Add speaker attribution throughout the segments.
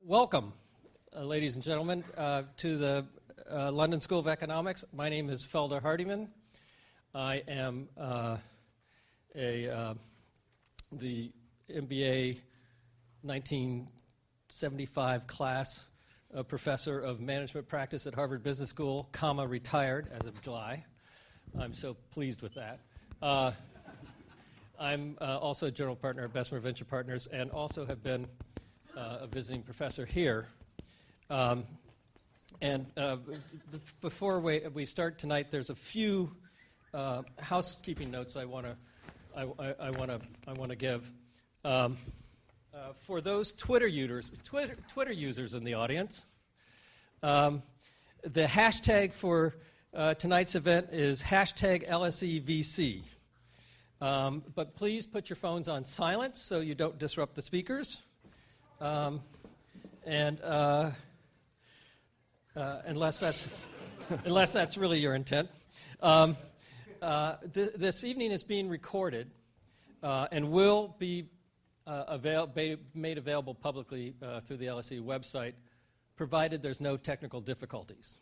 Speaker 1: Welcome, ladies and gentlemen, to the London School of Economics. My name is Felder Hardiman. I am the MBA 1975 class professor of management practice at Harvard Business School, retired as of July. I'm so pleased with that. I'm also a general partner at Bessemer Venture Partners and also have been a visiting professor here. Before we start tonight, there's a few housekeeping notes I want to give. For those Twitter users in the audience, the hashtag for tonight's event is #LSEVC. But please put your phones on silent so you don't disrupt the speakers. Unless that's really your intent. This evening is being recorded and will be made available publicly through the LSE website, provided there's no technical difficulties.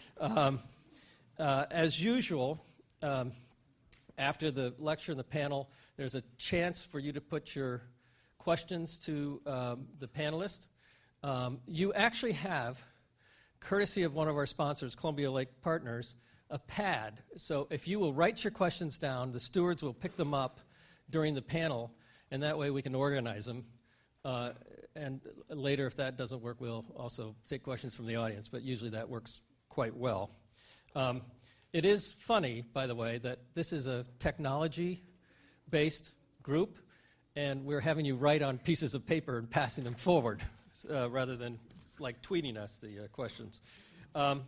Speaker 1: As usual, after the lecture and the panel, there's a chance for you to put your questions to the panelists. You actually have, courtesy of one of our sponsors, Columbia Lake Partners, a pad. So if you will write your questions down, the stewards will pick them up during the panel, and that way we can organize them. And later, if that doesn't work, we'll also take questions from the audience, but usually that works quite well. It is funny, by the way, that this is a technology-based group, and we're having you write on pieces of paper and passing them forward rather than like tweeting us the questions. I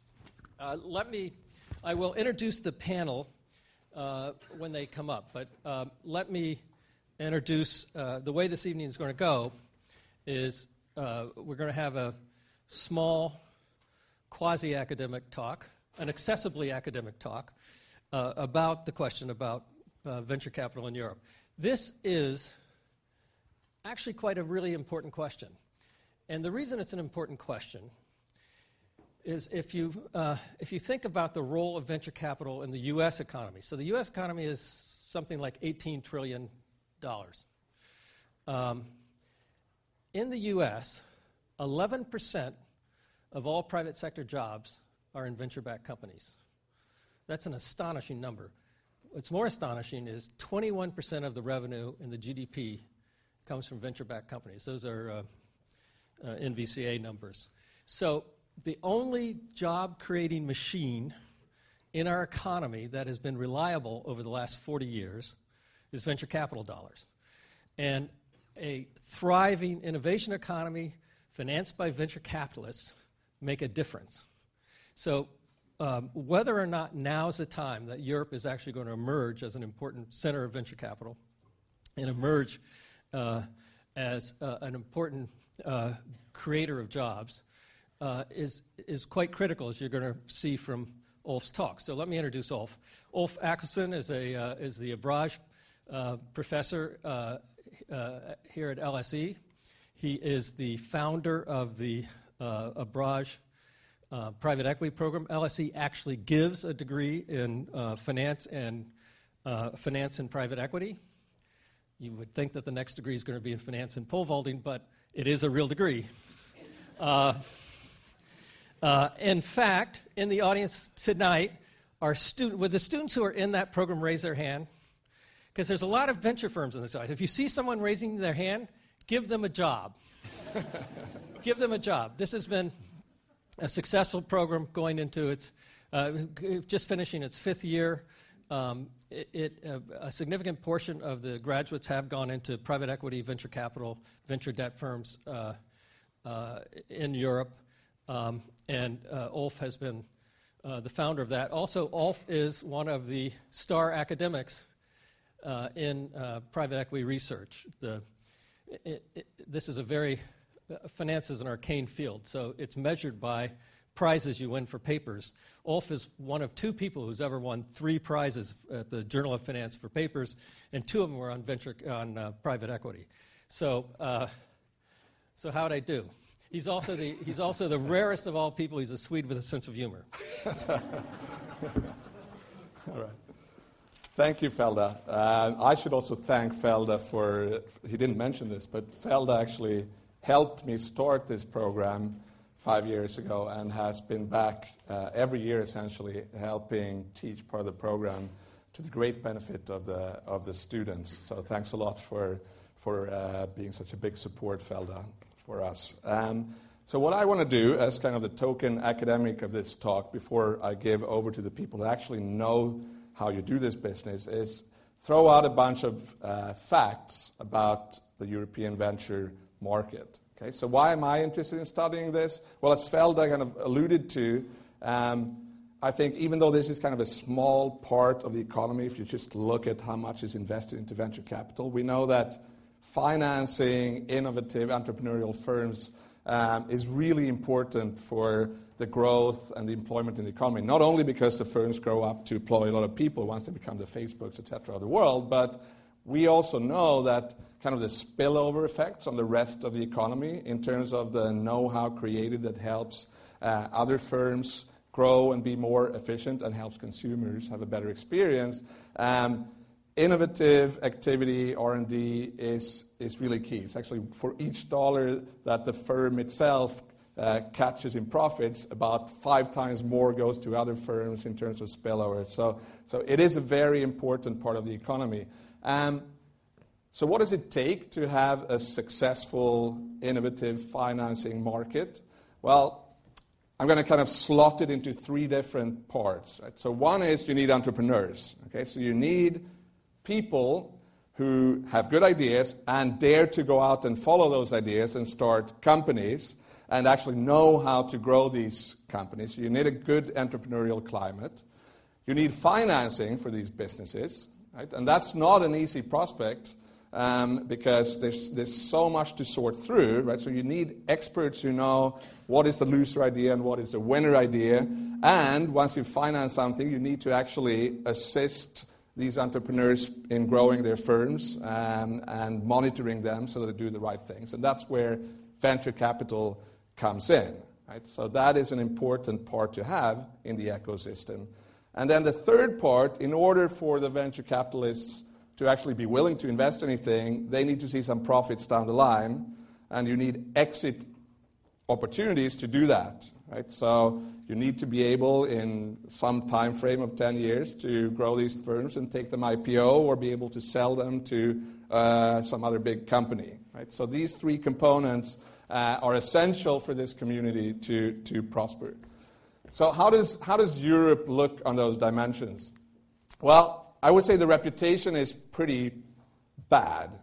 Speaker 1: will introduce the panel when they come up, but let me introduce the way this evening is going to go is we're going to have a small quasi-academic talk, an accessibly academic talk about the question about venture capital in Europe. This is actually quite a really important question. And the reason it's an important question is if you think about the role of venture capital in the U.S. economy. So the U.S. economy is something like $18 trillion. In the U.S., 11% of all private sector jobs are in venture-backed companies. That's an astonishing number. What's more astonishing is 21% of the revenue in the GDP comes from venture-backed companies. Those are NVCA numbers. So the only job-creating machine in our economy that has been reliable over the last 40 years is venture capital dollars. And a thriving innovation economy financed by venture capitalists make a difference. So whether or not now's the time that Europe is actually going to emerge as an important center of venture capital and emerge as an important creator of jobs is quite critical, as you're going to see from Ulf's talk. So let me introduce Ulf. Ulf Åkesson is the Abraaj professor here at LSE. He is the founder of the Abraaj private equity program. LSE actually gives a degree in finance and private equity. You would think that the next degree is going to be in finance and pole vaulting, but it is a real degree. In fact, in the audience tonight, would the students who are in that program raise their hand? Because there's a lot of venture firms in this audience. If you see someone raising their hand, give them a job. Give them a job. This has been a successful program going into its, just finishing its 5th year. A significant portion of the graduates have gone into private equity, venture capital, venture debt firms in Europe. And Ulf has been the founder of that. Also, Ulf is one of the star academics in private equity research. This is finance is an arcane field, so it's measured by prizes you win for papers. Ulf is one of 2 people who's ever won 3 prizes at the Journal of Finance for papers, and 2 of them were on private equity. So how'd I do? He's also the rarest of all people. He's a Swede with a sense of humor.
Speaker 2: All right. Thank you, Felda. I should also thank Felda for, he didn't mention this, but Felda actually helped me start this program 5 years ago and has been back every year, essentially, helping teach part of the program to the great benefit of the students. So thanks a lot for being such a big support, Felda, for us. So what I want to do as kind of the token academic of this talk, before I give over to the people who actually know how you do this business, is throw out a bunch of facts about the European venture market. Okay, so why am I interested in studying this? Well, as Felda kind of alluded to, I think even though this is kind of a small part of the economy, if you just look at how much is invested into venture capital, we know that financing innovative entrepreneurial firms is really important for the growth and the employment in the economy, not only because the firms grow up to employ a lot of people once they become the Facebooks, et cetera, of the world, but we also know that kind of the spillover effects on the rest of the economy in terms of the know-how created that helps other firms grow and be more efficient and helps consumers have a better experience. Innovative activity, R&D, is really key. It's actually for each dollar that the firm itself catches in profits, about 5 times more goes to other firms in terms of spillover. So it is a very important part of the economy. So what does it take to have a successful, innovative financing market? Well, I'm going to kind of slot it into 3 different parts. Right? So one is you need entrepreneurs. Okay? So you need people who have good ideas and dare to go out and follow those ideas and start companies and actually know how to grow these companies. So you need a good entrepreneurial climate. You need financing for these businesses, right? And that's not an easy prospect because there's so much to sort through, right? So you need experts who know what is the loser idea and what is the winner idea. And once you finance something, you need to actually assist these entrepreneurs in growing their firms and monitoring them so that they do the right things. And that's where venture capital comes in. Right? So that is an important part to have in the ecosystem. And then the third part, in order for the venture capitalists to actually be willing to invest anything, they need to see some profits down the line, and you need exit opportunities to do that. Right? So you need to be able, in some time frame of 10 years, to grow these firms and take them IPO or be able to sell them to some other big company. Right? So these 3 components are essential for this community to prosper. So how does Europe look on those dimensions? Well, I would say the reputation is pretty bad.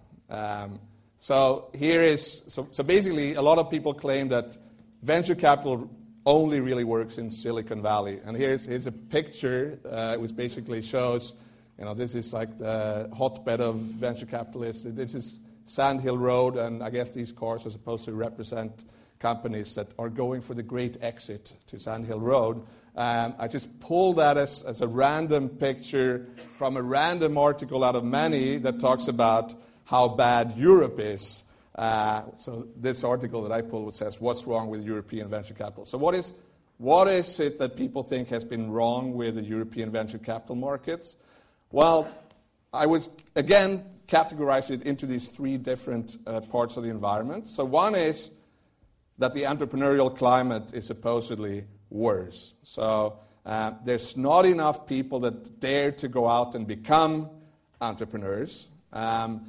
Speaker 2: So basically, a lot of people claim that venture capital only really works in Silicon Valley. And here's a picture which basically shows, this is like the hotbed of venture capitalists. This is Sand Hill Road, and I guess these cars are supposed to represent companies that are going for the great exit to Sand Hill Road. I just pulled that as a random picture from a random article out of many that talks about how bad Europe is. So this article that I pulled says, what's wrong with European venture capital? So what is it that people think has been wrong with the European venture capital markets? Well, I would, again, categorize it into these 3 different parts of the environment. So one is that the entrepreneurial climate is supposedly worse. So there's not enough people that dare to go out and become entrepreneurs. And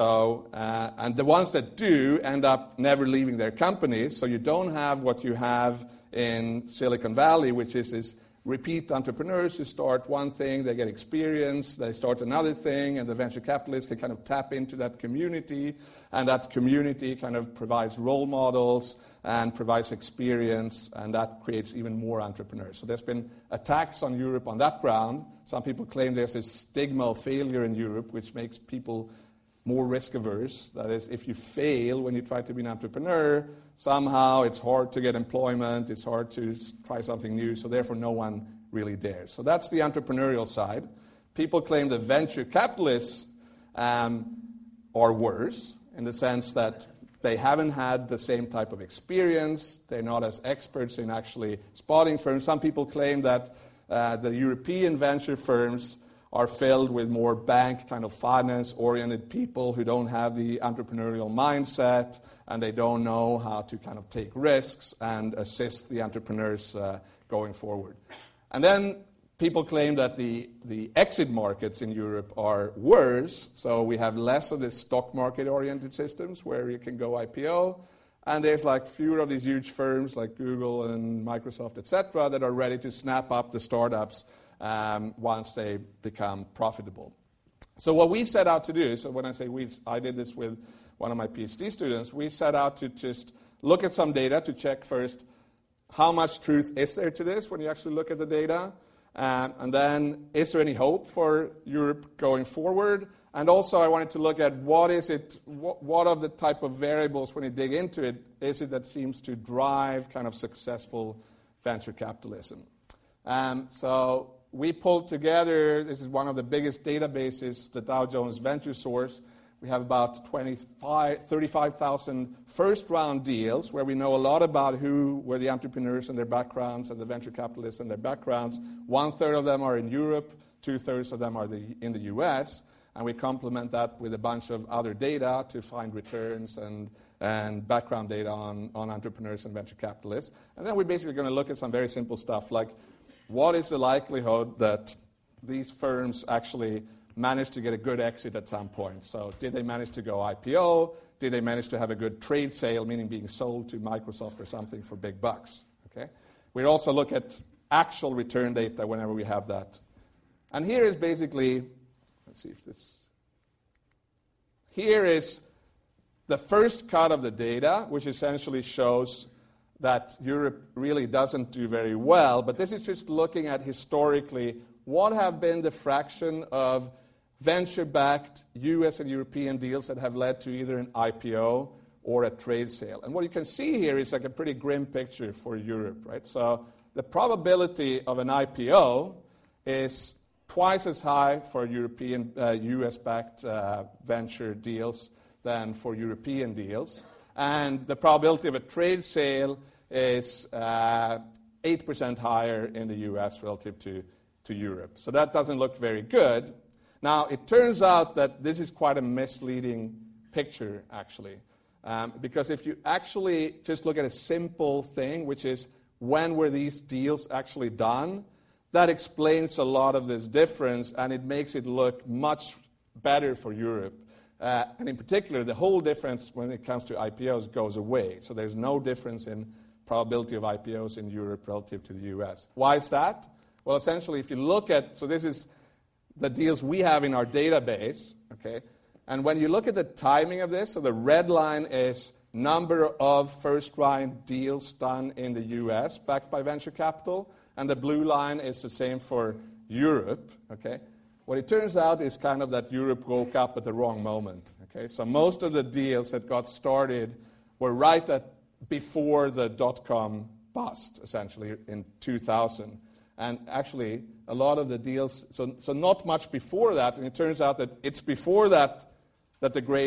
Speaker 2: the ones that do end up never leaving their companies. So you don't have what you have in Silicon Valley, which is this repeat entrepreneurs who start one thing, they get experience, they start another thing, and the venture capitalists can kind of tap into that community, and that community kind of provides role models and provides experience, and that creates even more entrepreneurs. So there's been attacks on Europe on that ground. Some people claim there's this stigma of failure in Europe, which makes people more risk-averse. That is, if you fail when you try to be an entrepreneur, somehow it's hard to get employment, it's hard to try something new, so therefore no one really dares. So that's the entrepreneurial side. People claim that venture capitalists are worse, in the sense that they haven't had the same type of experience. They're not as experts in actually spotting firms. Some people claim that the European venture firms are filled with more bank kind of finance-oriented people who don't have the entrepreneurial mindset, and they don't know how to kind of take risks and assist the entrepreneurs going forward. And then people claim that the exit markets in Europe are worse, so we have less of the stock market-oriented systems where you can go IPO, and there's like fewer of these huge firms like Google and Microsoft, etc., that are ready to snap up the startups once they become profitable. So what we set out to do, so when I say we, I did this with one of my PhD students, we set out to just look at some data to check first how much truth is there to this when you actually look at the data, and then is there any hope for Europe going forward? And also I wanted to look at what of the type of variables when you dig into it is it that seems to drive kind of successful venture capitalism. So we pulled together, this is one of the biggest databases, the Dow Jones Venture Source. We have about 35,000 first-round deals where we know a lot about who were the entrepreneurs and their backgrounds and the venture capitalists and their backgrounds. 1/3 of them are in Europe, 2/3 of them are in the US, and we complement that with a bunch of other data to find returns and background data on entrepreneurs and venture capitalists. And then we're basically going to look at some very simple stuff like what is the likelihood that these firms actually manage to get a good exit at some point? So did they manage to go IPO? Did they manage to have a good trade sale, meaning being sold to Microsoft or something for big bucks? Okay. We also look at actual return data whenever we have that. And here is basically, let's see if this, here is the first cut of the data, which essentially shows that Europe really doesn't do very well, but this is just looking at historically what have been the fraction of venture-backed US and European deals that have led to either an IPO or a trade sale. And what you can see here is like a pretty grim picture for Europe, right? So the probability of an IPO is twice as high for European US-backed venture deals than for European deals. And the probability of a trade sale is 8% higher in the US relative to Europe. So that doesn't look very good. Now, it turns out that this is quite a misleading picture, actually. Because if you actually just look at a simple thing, which is when were these deals actually done, that explains a lot of this difference, and it makes it look much better for Europe. And in particular, the whole difference when it comes to IPOs goes away. So there's no difference in probability of IPOs in Europe relative to the US. Why is that? Well, essentially, if you look at, so this is the deals we have in our database, okay? And when you look at the timing of this, so the red line is number of first-round deals done in the US backed by venture capital, and the blue line is the same for Europe, okay? What it turns out is kind of that Europe woke up at the wrong moment, okay? So most of the deals that got started were right before the dot-com bust, essentially, in 2000. And actually, a lot of the deals, so not much before that, and it turns out that it's before that the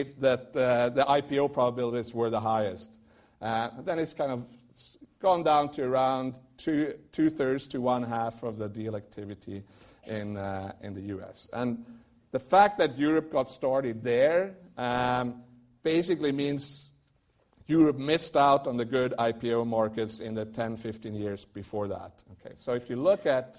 Speaker 2: IPO probabilities were the highest. Then it's kind of gone down to around two-thirds to one-half of the deal activity in the US. And the fact that Europe got started there basically means Europe missed out on the good IPO markets in the 10, 15 years before that. Okay, so if you look at,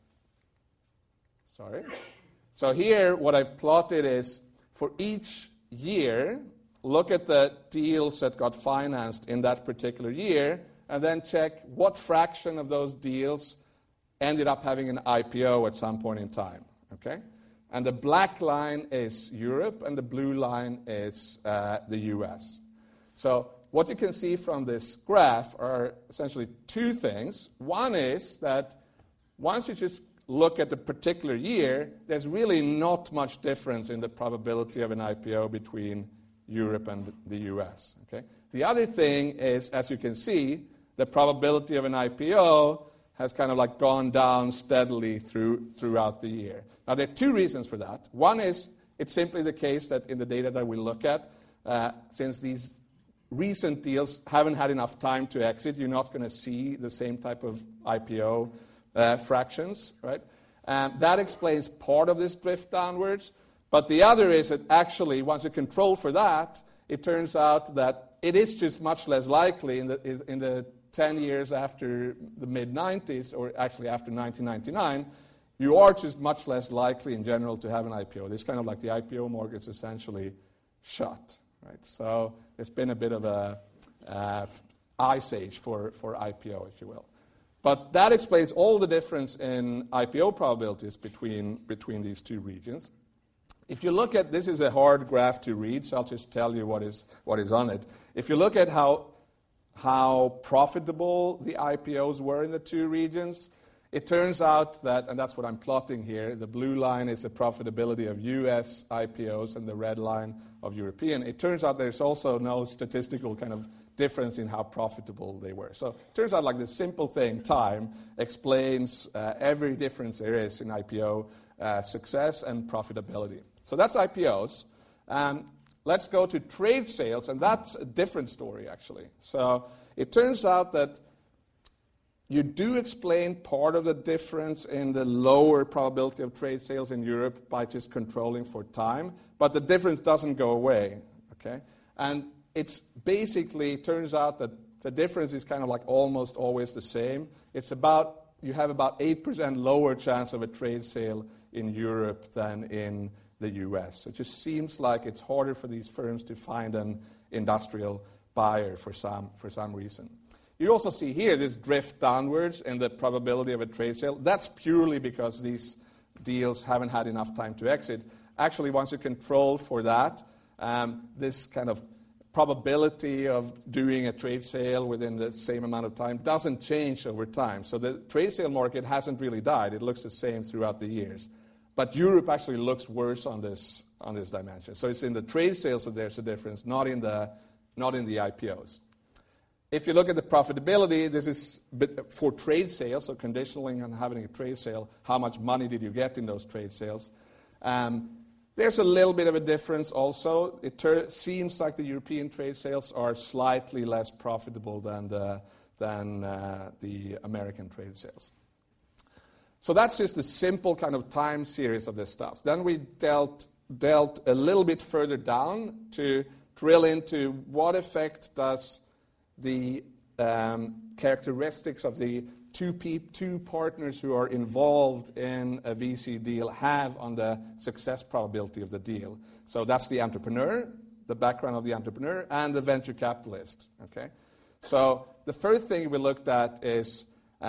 Speaker 2: so here what I've plotted is for each year, look at the deals that got financed in that particular year, and then check what fraction of those deals ended up having an IPO at some point in time. Okay, and the black line is Europe, and the blue line is the US. So what you can see from this graph are essentially two things. One is that once you just look at the particular year, there's really not much difference in the probability of an IPO between Europe and the US. Okay? The other thing is, as you can see, the probability of an IPO has kind of like gone down steadily throughout the year. Now, there are two reasons for that. One is it's simply the case that in the data that we look at, since these recent deals haven't had enough time to exit. You're not going to see the same type of IPO fractions, right? That explains part of this drift downwards. But the other is that actually, once you control for that, it turns out that it is just much less likely in the 10 years after the mid-90s, or actually after 1999, you are just much less likely in general to have an IPO. It's kind of like the IPO market's essentially shut, right? So it's been a bit of a ice age for IPO, if you will. But that explains all the difference in IPO probabilities between these two regions. If you look at, this is a hard graph to read, so I'll just tell you what is on it. If you look at how profitable the IPOs were in the two regions, it turns out that, and that's what I'm plotting here, the blue line is the profitability of US IPOs and the red line of European. It turns out there's also no statistical kind of difference in how profitable they were. So it turns out like the simple thing, time, explains every difference there is in IPO success and profitability. So that's IPOs. Let's go to trade sales, and that's a different story, actually. So it turns out that you do explain part of the difference in the lower probability of trade sales in Europe by just controlling for time, but the difference doesn't go away, okay? And it's basically, turns out that the difference is kind of like almost always the same. It's about, you have about 8% lower chance of a trade sale in Europe than in the US. It just seems like it's harder for these firms to find an industrial buyer for some reason. You also see here this drift downwards in the probability of a trade sale. That's purely because these deals haven't had enough time to exit. Actually, once you control for that, this kind of probability of doing a trade sale within the same amount of time doesn't change over time. So the trade sale market hasn't really died. It looks the same throughout the years. But Europe actually looks worse on this dimension. So it's in the trade sales that there's a difference, not in the IPOs. If you look at the profitability, this is for trade sales, so conditionally on having a trade sale, how much money did you get in those trade sales? There's a little bit of a difference also. It seems like the European trade sales are slightly less profitable than the American trade sales. So that's just a simple kind of time series of this stuff. Then we dealt a little bit further down to drill into what effect does the characteristics of the two partners who are involved in a VC deal have on the success probability of the deal. So that's the entrepreneur, the background of the entrepreneur, and the venture capitalist. Okay? So the first thing we looked at is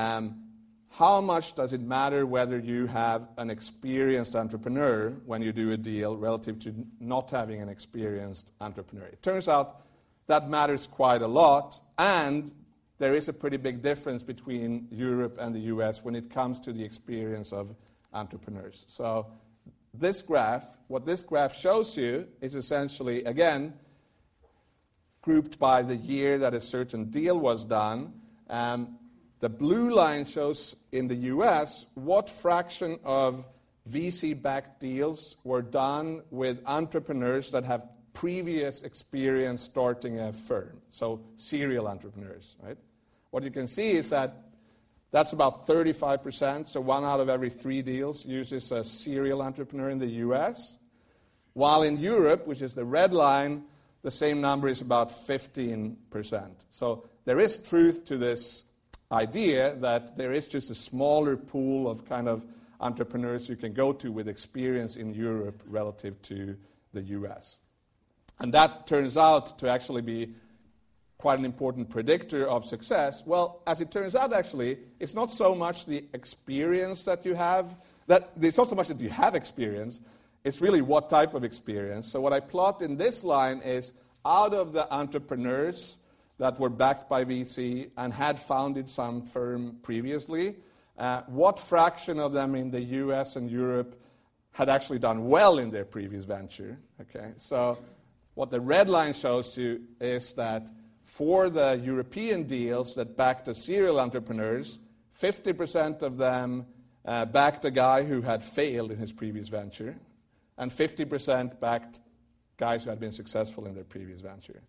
Speaker 2: how much does it matter whether you have an experienced entrepreneur when you do a deal relative to not having an experienced entrepreneur? It turns out that matters quite a lot, and there is a pretty big difference between Europe and the US when it comes to the experience of entrepreneurs. So this graph, what this graph shows you is essentially, again, grouped by the year that a certain deal was done. The blue line shows in the US what fraction of VC-backed deals were done with entrepreneurs that have previous experience starting a firm, so serial entrepreneurs, right? What you can see is that that's about 35%, so 1 out of every 3 deals uses a serial entrepreneur in the US, while in Europe, which is the red line, the same number is about 15%. So there is truth to this idea that there is just a smaller pool of kind of entrepreneurs you can go to with experience in Europe relative to the US. And that turns out to actually be quite an important predictor of success. Well, as it turns out, actually, it's not so much the experience that you have, it's not so much that you have experience, it's really what type of experience. So what I plot in this line is out of the entrepreneurs that were backed by VC and had founded some firm previously, what fraction of them in the US and Europe had actually done well in their previous venture? Okay, so what the red line shows you is that for the European deals that backed the serial entrepreneurs, 50% of them backed a guy who had failed in his previous venture, and 50% backed guys who had been successful in their previous venture.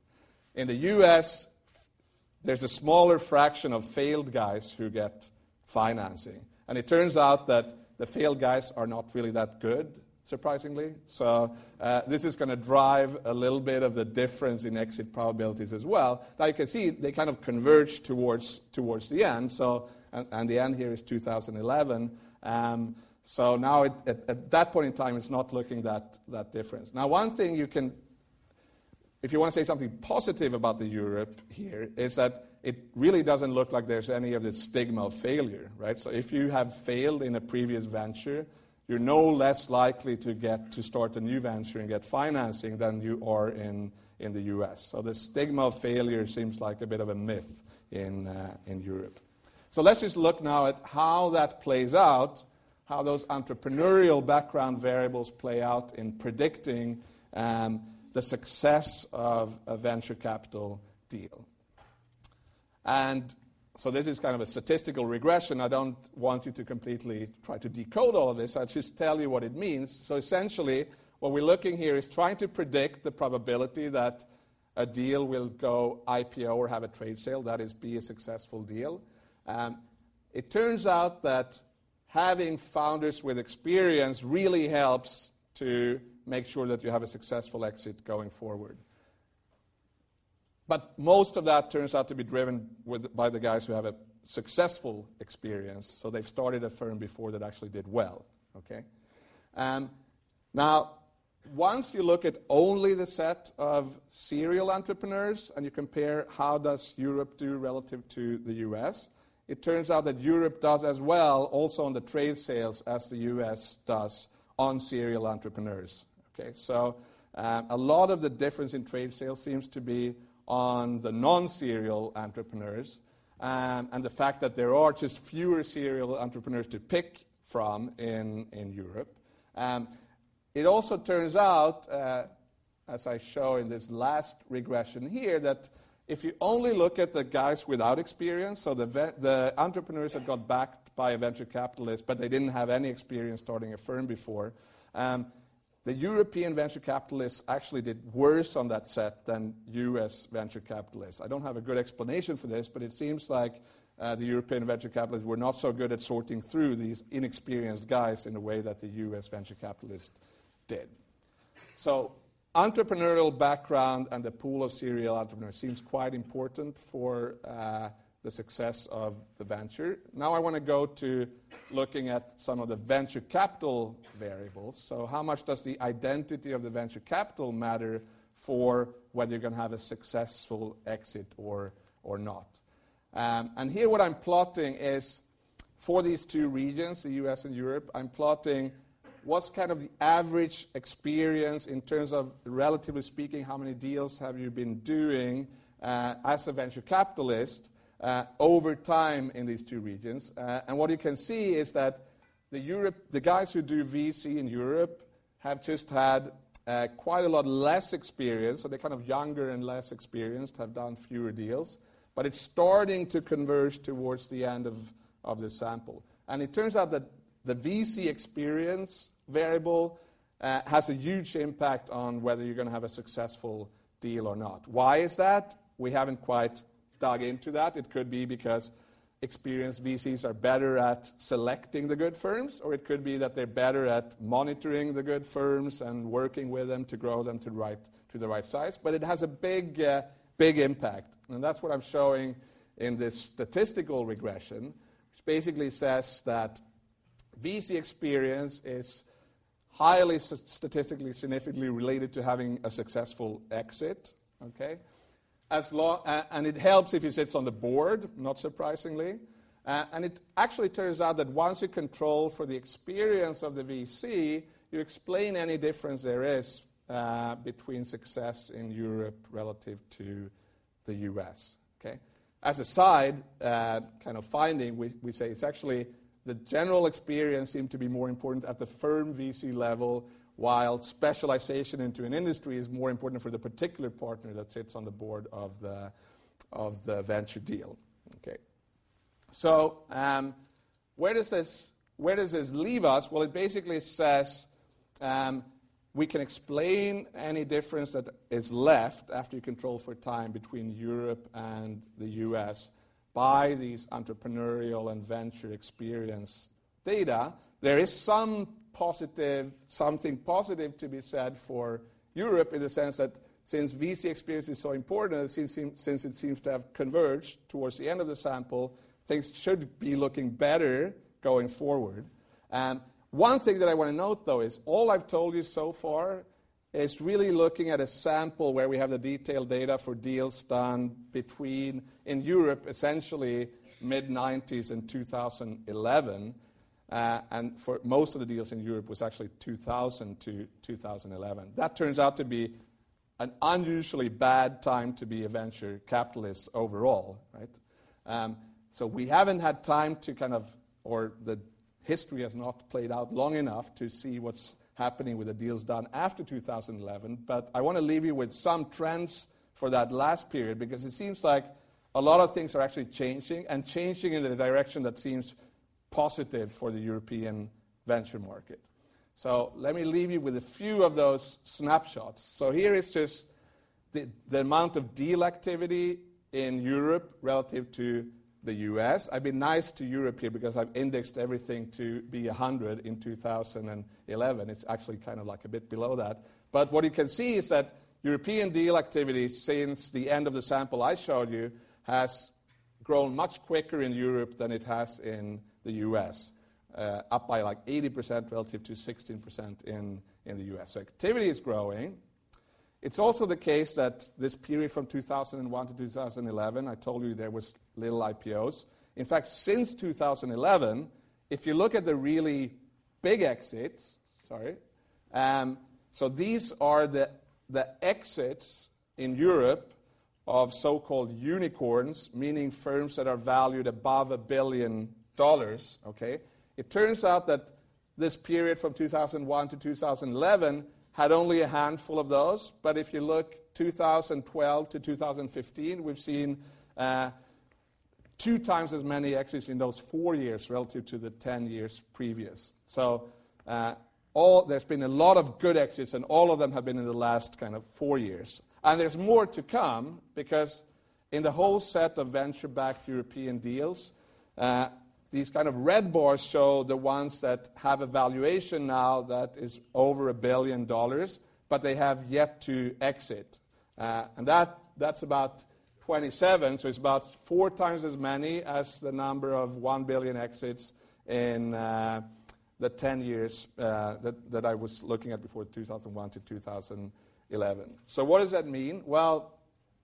Speaker 2: In the US, there's a smaller fraction of failed guys who get financing. And it turns out that the failed guys are not really that good, surprisingly. So this is going to drive a little bit of the difference in exit probabilities as well. Now you can see they kind of converge towards the end. So and the end here is 2011. So now at that point in time, it's not looking that difference. Now one thing you can, if you want to say something positive about the Europe here, is that it really doesn't look like there's any of the stigma of failure, right? So if you have failed in a previous venture, you're no less likely to start a new venture and get financing than you are in the US. So the stigma of failure seems like a bit of a myth in Europe. So let's just look now at how that plays out, how those entrepreneurial background variables play out in predicting the success of a venture capital deal. And so this is kind of a statistical regression. I don't want you to completely try to decode all of this. I'll just tell you what it means. So essentially, what we're looking here is trying to predict the probability that a deal will go IPO or have a trade sale, that is, be a successful deal. It turns out that having founders with experience really helps to make sure that you have a successful exit going forward. But most of that turns out to be driven by the guys who have a successful experience. So they've started a firm before that actually did well. Okay. Now, once you look at only the set of serial entrepreneurs and you compare how does Europe do relative to the US, it turns out that Europe does as well also on the trade sales as the US does on serial entrepreneurs. Okay. So a lot of the difference in trade sales seems to be on the non-serial entrepreneurs, and the fact that there are just fewer serial entrepreneurs to pick from in Europe. It also turns out, as I show in this last regression here, that if you only look at the guys without experience, so the entrepreneurs that got backed by a venture capitalist, but they didn't have any experience starting a firm before, the European venture capitalists actually did worse on that set than US venture capitalists. I don't have a good explanation for this, but it seems like the European venture capitalists were not so good at sorting through these inexperienced guys in a way that the US venture capitalists did. So entrepreneurial background and the pool of serial entrepreneurs seems quite important for the success of the venture. Now I want to go to looking at some of the venture capital variables. So how much does the identity of the venture capital matter for whether you're going to have a successful exit or not? And here what I'm plotting is, for these two regions, the US and Europe, I'm plotting what's kind of the average experience in terms of, relatively speaking, how many deals have you been doing as a venture capitalist over time in these two regions. And what you can see is that the guys who do VC in Europe have just had quite a lot less experience, so they're kind of younger and less experienced, have done fewer deals. But it's starting to converge towards the end of the sample. And it turns out that the VC experience variable has a huge impact on whether you're going to have a successful deal or not. Why is that? We haven't quite dug into that. It could be because experienced VCs are better at selecting the good firms, or it could be that they're better at monitoring the good firms and working with them to grow them to the right size. But it has a big impact. And that's what I'm showing in this statistical regression, which basically says that VC experience is highly statistically significantly related to having a successful exit. Okay? And it helps if he sits on the board, not surprisingly. And it actually turns out that once you control for the experience of the VC, you explain any difference there is between success in Europe relative to the US. Okay? As a side kind of finding, we say it's actually the general experience seems to be more important at the firm VC level, while specialization into an industry is more important for the particular partner that sits on the board of the venture deal. Okay. So where does this leave us? Well, it basically says we can explain any difference that is left after you control for time between Europe and the US by these entrepreneurial and venture experience data. There is something positive to be said for Europe in the sense that since VC experience is so important, since it seems to have converged towards the end of the sample, things should be looking better going forward. One thing that I want to note, though, is all I've told you so far is really looking at a sample where we have the detailed data for deals done between, in Europe, essentially mid-90s and 2011. And for most of the deals in Europe was actually 2000 to 2011. That turns out to be an unusually bad time to be a venture capitalist overall, right? So we haven't had time to or the history has not played out long enough to see what's happening with the deals done after 2011. But I want to leave you with some trends for that last period because it seems like a lot of things are actually changing and changing in the direction that seems positive for the European venture market. So let me leave you with a few of those snapshots. So here is just the amount of deal activity in Europe relative to the US. I've been nice to Europe here because I've indexed everything to be 100 in 2011. It's actually kind of like a bit below that. But what you can see is that European deal activity since the end of the sample I showed you has grown much quicker in Europe than it has in the US, up by like 80% relative to 16% in the US. So activity is growing. It's also the case that this period from 2001 to 2011, I told you there was little IPOs. In fact, since 2011, if you look at the really big exits, so these are the exits in Europe of so-called unicorns, meaning firms that are valued above $1 billion, okay? It turns out that this period from 2001 to 2011 had only a handful of those, but if you look 2012 to 2015, we've seen 2 times as many exits in those 4 years relative to the 10 years previous. So there's been a lot of good exits, and all of them have been in the last kind of 4 years. And there's more to come, because in the whole set of venture-backed European deals, these kind of red bars show the ones that have a valuation now that is over $1 billion, but they have yet to exit. And that's about 27, so it's about 4 times as many as the number of 1 billion exits in the 10 years that I was looking at before, 2001 to 2011. So what does that mean? Well,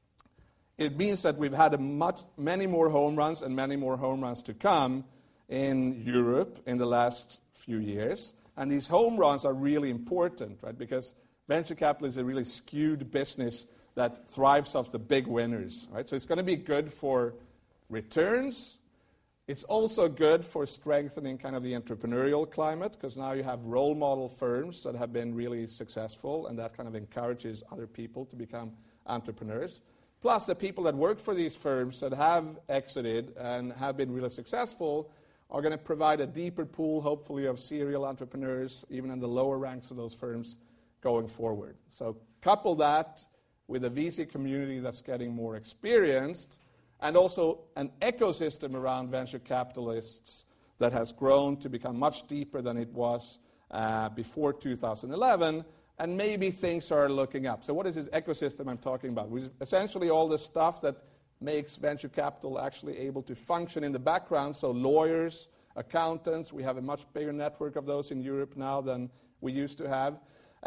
Speaker 2: it means that we've had many more home runs and many more home runs to come in Europe in the last few years. And these home runs are really important, right? Because venture capital is a really skewed business that thrives off the big winners, right? So it's going to be good for returns. It's also good for strengthening kind of the entrepreneurial climate, because now you have role model firms that have been really successful, and that kind of encourages other people to become entrepreneurs. Plus, the people that work for these firms that have exited and have been really successful are going to provide a deeper pool, hopefully, of serial entrepreneurs, even in the lower ranks of those firms going forward. So couple that with a VC community that's getting more experienced, and also an ecosystem around venture capitalists that has grown to become much deeper than it was before 2011, and maybe things are looking up. So what is this ecosystem I'm talking about? Essentially all the stuff that makes venture capital actually able to function in the background. So lawyers, accountants, we have a much bigger network of those in Europe now than we used to have.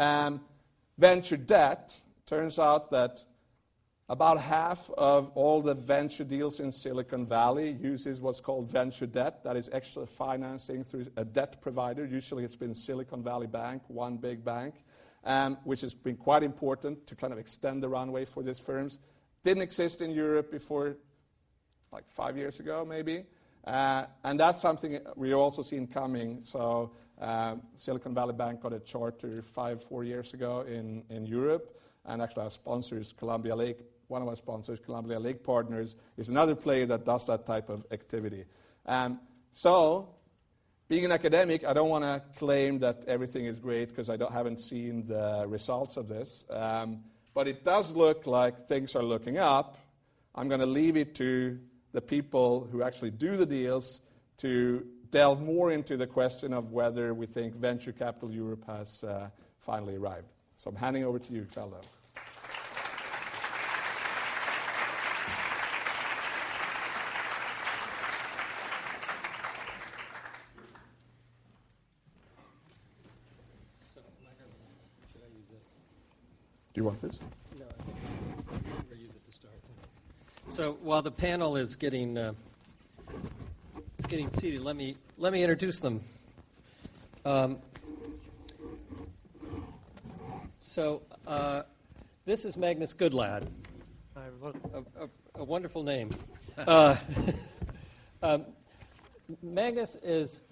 Speaker 2: Venture debt, turns out that about half of all the venture deals in Silicon Valley uses what's called venture debt. That is extra financing through a debt provider. Usually it's been Silicon Valley Bank, one big bank, which has been quite important to kind of extend the runway for these firms. Didn't exist in Europe before like 5 years ago, maybe. And that's something we're also seeing coming. So Silicon Valley Bank got a charter 4 years ago in Europe. And actually our sponsors, Columbia Lake, one of our sponsors, Columbia Lake Partners, is another player that does that type of activity. So Being an academic, I don't want to claim that everything is great because haven't seen the results of this. But it does look like things are looking up. I'm going to leave it to the people who actually do the deals to delve more into the question of whether we think Venture Capital Europe has finally arrived. So I'm handing over to you, Feldo. Do you want this?
Speaker 1: No, I think we'll use it to start. So while the panel is getting seated, let me introduce them. This is Magnus Goodlad.
Speaker 3: Hi, everyone.
Speaker 1: A wonderful name. Magnus is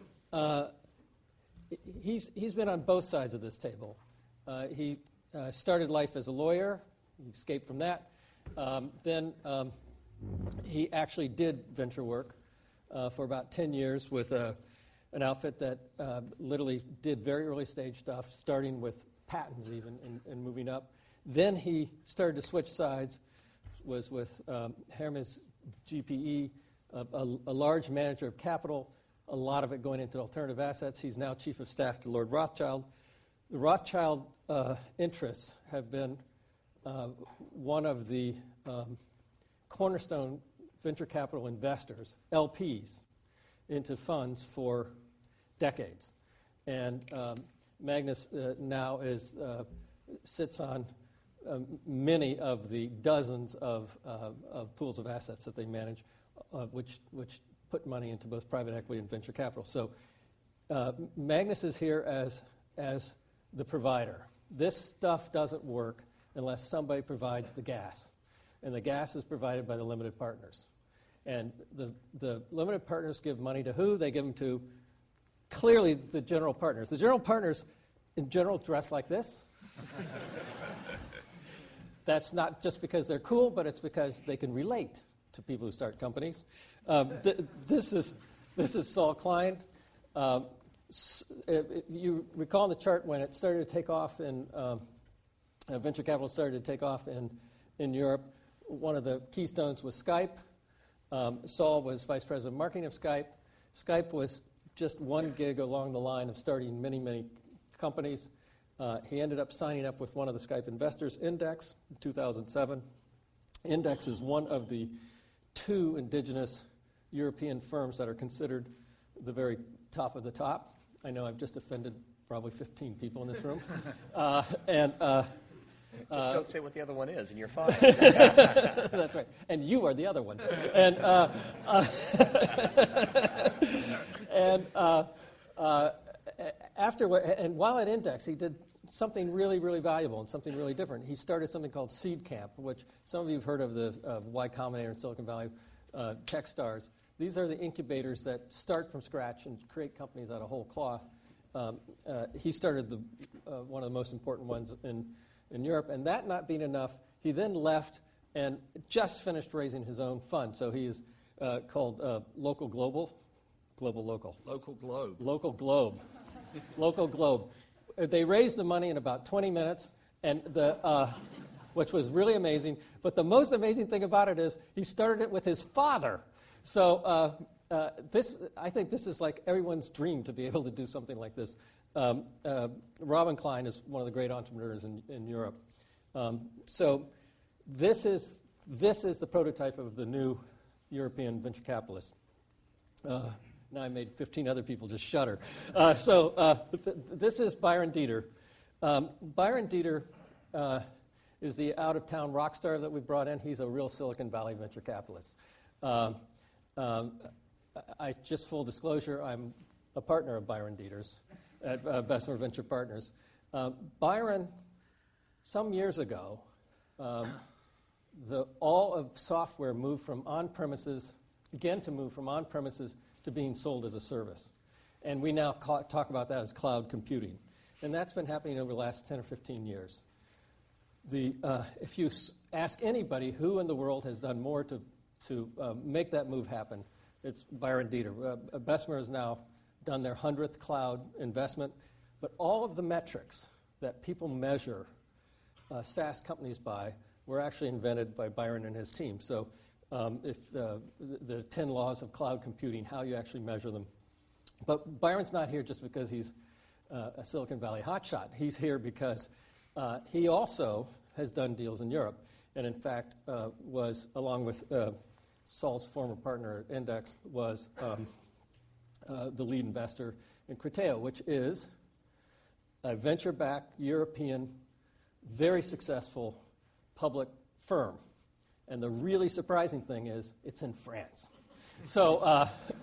Speaker 1: he's been on both sides of this table. He started life as a lawyer. He escaped from that. Then he actually did venture work for about 10 years with an outfit that literally did very early stage stuff, starting with patents even and moving up. Then he started to switch sides, was with Hermes GPE, a large manager of capital, a lot of it going into alternative assets. He's now chief of staff to Lord Rothschild. The Rothschild interests have been one of the cornerstone venture capital investors, LPs, into funds for decades. And Magnus now sits on many of the dozens of pools of assets that they manage, which put money into both private equity and venture capital. So Magnus is here as the provider. This stuff doesn't work unless somebody provides the gas. And the gas is provided by the limited partners. And the limited partners give money to who? They give them to, clearly, the general partners. The general partners, in general, dress like this. That's not just because they're cool, but it's because they can relate to people who start companies. This is Saul Klein. You recall in the chart when it started to take off venture capital started to take off in Europe, one of the keystones was Skype. Saul was vice president of marketing of Skype. Skype was just one gig along the line of starting many, many companies. He ended up signing up with one of the Skype investors, Index, in 2007. Index is one of the two indigenous European firms that are considered the very top of the top. I know I've just offended probably 15 people in this room.
Speaker 3: Just don't say what the other one is, and you're fine.
Speaker 1: That's right. And you are the other one. And while at Index, he did something really, really valuable and something really different. He started something called Seed Camp, which some of you have heard of, the Y Combinator in Silicon Valley, Techstars. These are the incubators that start from scratch and create companies out of whole cloth. He started one of the most important ones in Europe, and that not being enough, he then left and just finished raising his own fund. So he is called Local Globe. They raised the money in about 20 minutes, and which was really amazing. But the most amazing thing about it is he started it with his father. So I think this is like everyone's dream to be able to do something like this. Robin Klein is one of the great entrepreneurs in Europe. So this is the prototype of the new European venture capitalist. Now I made 15 other people just shudder. This is Byron Deeter. Byron Deeter is the out-of-town rock star that we brought in. He's a real Silicon Valley venture capitalist. Just full disclosure, I'm a partner of Byron Deeter's at Bessemer Venture Partners. Byron, some years ago, all of software moved from on-premises, began to move from on-premises to being sold as a service. And we now talk about that as cloud computing. And that's been happening over the last 10 or 15 years. If you ask anybody who in the world has done more to make that move happen, it's Byron Deeter. Bessemer has now done their 100th cloud investment. But all of the metrics that people measure SaaS companies by were actually invented by Byron and his team. So if the 10 laws of cloud computing, how you actually measure them. But Byron's not here just because he's a Silicon Valley hotshot. He's here because he also has done deals in Europe, and in fact was, along with Saul's former partner at Index, was the lead investor in Criteo, which is a venture-backed European, very successful public firm. And the really surprising thing is it's in France. So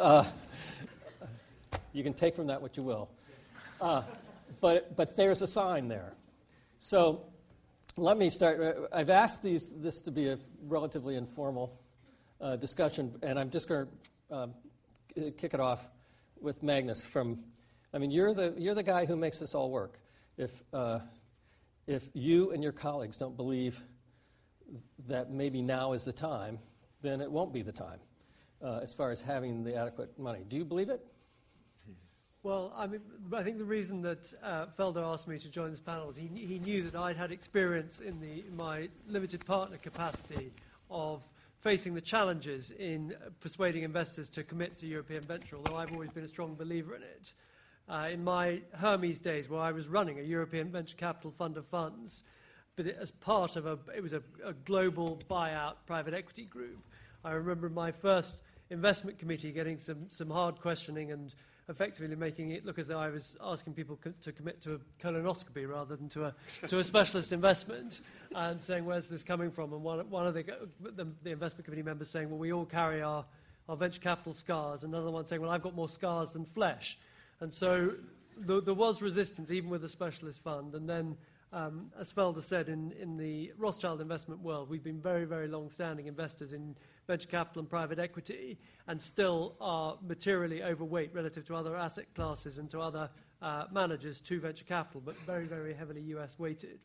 Speaker 1: you can take from that what you will. But there's a sign there. So let me start. I've asked this to be a relatively informal discussion, and I'm just going to kick it off with Magnus. You're the guy who makes this all work. If you and your colleagues don't believe that maybe now is the time, then it won't be the time as far as having the adequate money. Do you believe it?
Speaker 4: Well, I think the reason that Felder asked me to join this panel is he knew that I'd had experience in my limited partner capacity of facing the challenges in persuading investors to commit to European venture, although I've always been a strong believer in it. In my Hermes days, where I was running a European venture capital fund of funds, but as part of it was a global buyout private equity group. I remember my first investment committee getting some hard questioning and effectively making it look as though I was asking people to commit to a colonoscopy rather than to a specialist investment, and saying, where's this coming from? And one of the investment committee members saying, well, we all carry our venture capital scars, and another one saying, well, I've got more scars than flesh. And so there was resistance even with a specialist fund. And then, as Felder said, in the Rothschild investment world, we've been very, very long-standing investors in venture capital and private equity, and still are materially overweight relative to other asset classes and to other managers to venture capital, but very, very heavily US-weighted.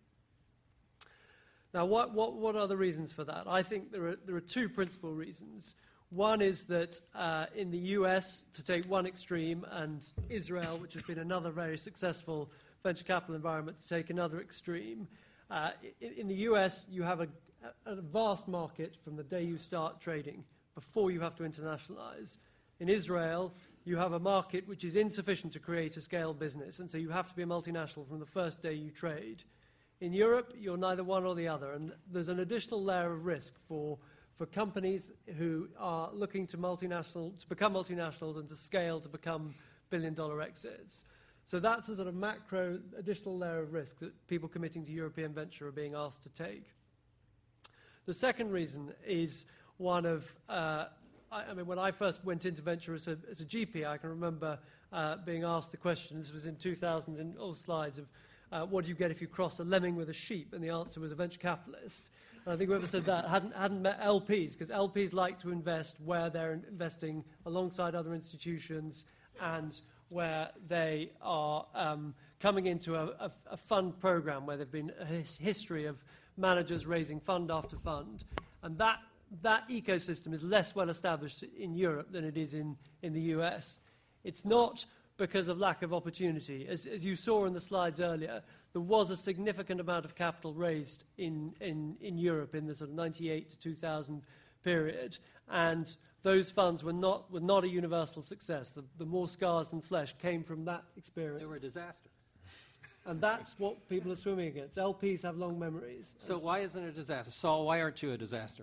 Speaker 4: Now, what are the reasons for that? I think there are two principal reasons. One is that in the US, to take one extreme, and Israel, which has been another very successful venture capital environment, to take another extreme. In the US, you have a vast market from the day you start trading before you have to internationalize. In Israel, you have a market which is insufficient to create a scale business, and so you have to be a multinational from the first day you trade. In Europe, you're neither one or the other, and there's an additional layer of risk for companies who are looking to become multinationals and to scale to become billion-dollar exits. So that's a sort of macro additional layer of risk that people committing to European venture are being asked to take. The second reason is one of, when I first went into venture as a GP, I can remember being asked the question, this was in 2000 in all slides, of what do you get if you cross a lemming with a sheep? And the answer was a venture capitalist. And I think whoever said that hadn't met LPs, because LPs like to invest where they're investing alongside other institutions and where they are coming into a fund program where there's been a history of managers raising fund after fund. And that ecosystem is less well established in Europe than it is in the US. It's not because of lack of opportunity. As you saw in the slides earlier, there was a significant amount of capital raised in Europe in the sort of 98 to 2000 period, and those funds were not a universal success. The more scars than flesh came from that experience.
Speaker 1: They were a disaster.
Speaker 4: And that's what people are swimming against. LPs have long memories.
Speaker 1: So why isn't it a disaster? Saul, why aren't you a disaster?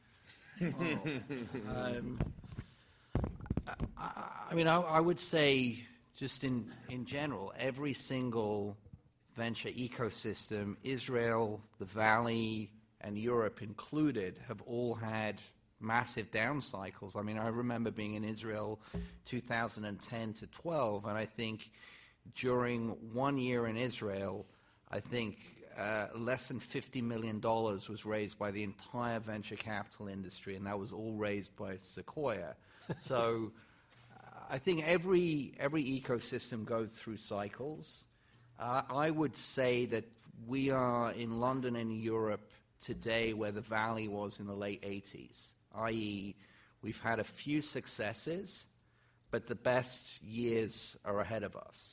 Speaker 5: I would say, just in general, every single venture ecosystem, Israel, the Valley, and Europe included, have all had massive down cycles. I mean, I remember being in Israel 2010 to 12, and I think during 1 year in Israel, I think less than $50 million was raised by the entire venture capital industry, and that was all raised by Sequoia. So I think every ecosystem goes through cycles. I would say that we are in London and Europe today where the Valley was in the late 80s, i.e. we've had a few successes, but the best years are ahead of us.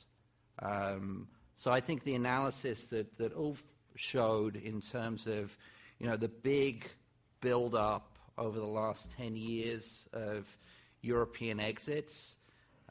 Speaker 5: So I think the analysis that Ulf showed in terms of, the big build-up over the last 10 years of European exits,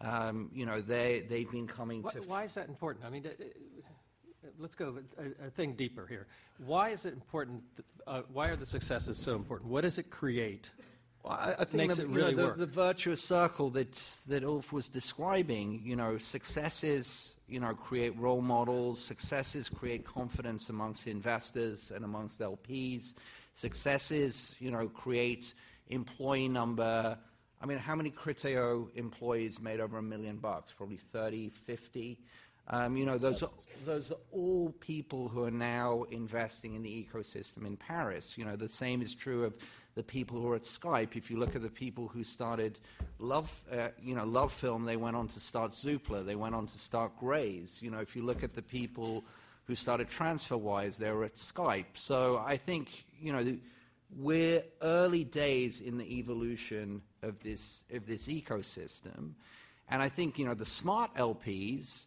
Speaker 5: they've been coming to...
Speaker 1: Why is that important? I mean, let's go a thing deeper here. Why is it important? Why are the successes so important? What does it create?
Speaker 5: I think
Speaker 1: makes it really work?
Speaker 5: The virtuous circle that Ulf was describing, successes, create role models. Successes create confidence amongst investors and amongst LPs. Successes, create employee number. I mean, how many Criteo employees made over $1 million? Probably 30, 50. Those are all people who are now investing in the ecosystem in Paris. The same is true of the people who are at Skype. If you look at the people who started Love Film, they went on to start Zoopla. They went on to start Graze. If you look at the people who started TransferWise, they were at Skype. So I think, we're early days in the evolution of this ecosystem. And I think, the smart LPs,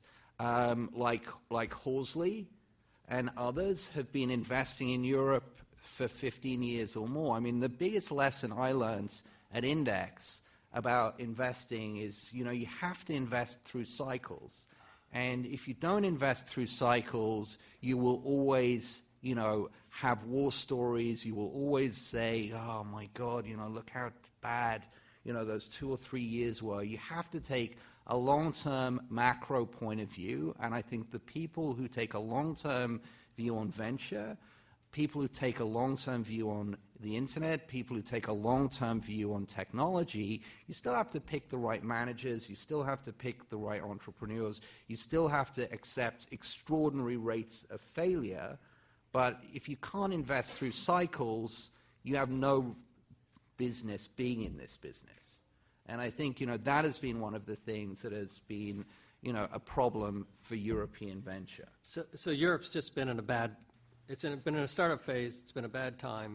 Speaker 5: like Horsley and others, have been investing in Europe for 15 years or more. I mean, the biggest lesson I learned at Index about investing is, you have to invest through cycles. And if you don't invest through cycles, you will always, have war stories. You will always say, oh, my God, look how bad, those 2 or 3 years were. You have to take a long-term macro point of view. And I think the people who take a long-term view on venture, people who take a long-term view on the internet, people who take a long-term view on technology, you still have to pick the right managers, you still have to pick the right entrepreneurs, you still have to accept extraordinary rates of failure. But if you can't invest through cycles, you have no business being in this business. And I think, that has been one of the things that has been, a problem for European venture.
Speaker 1: So Europe's just been in a bad... It's been in a startup phase. It's been a bad time.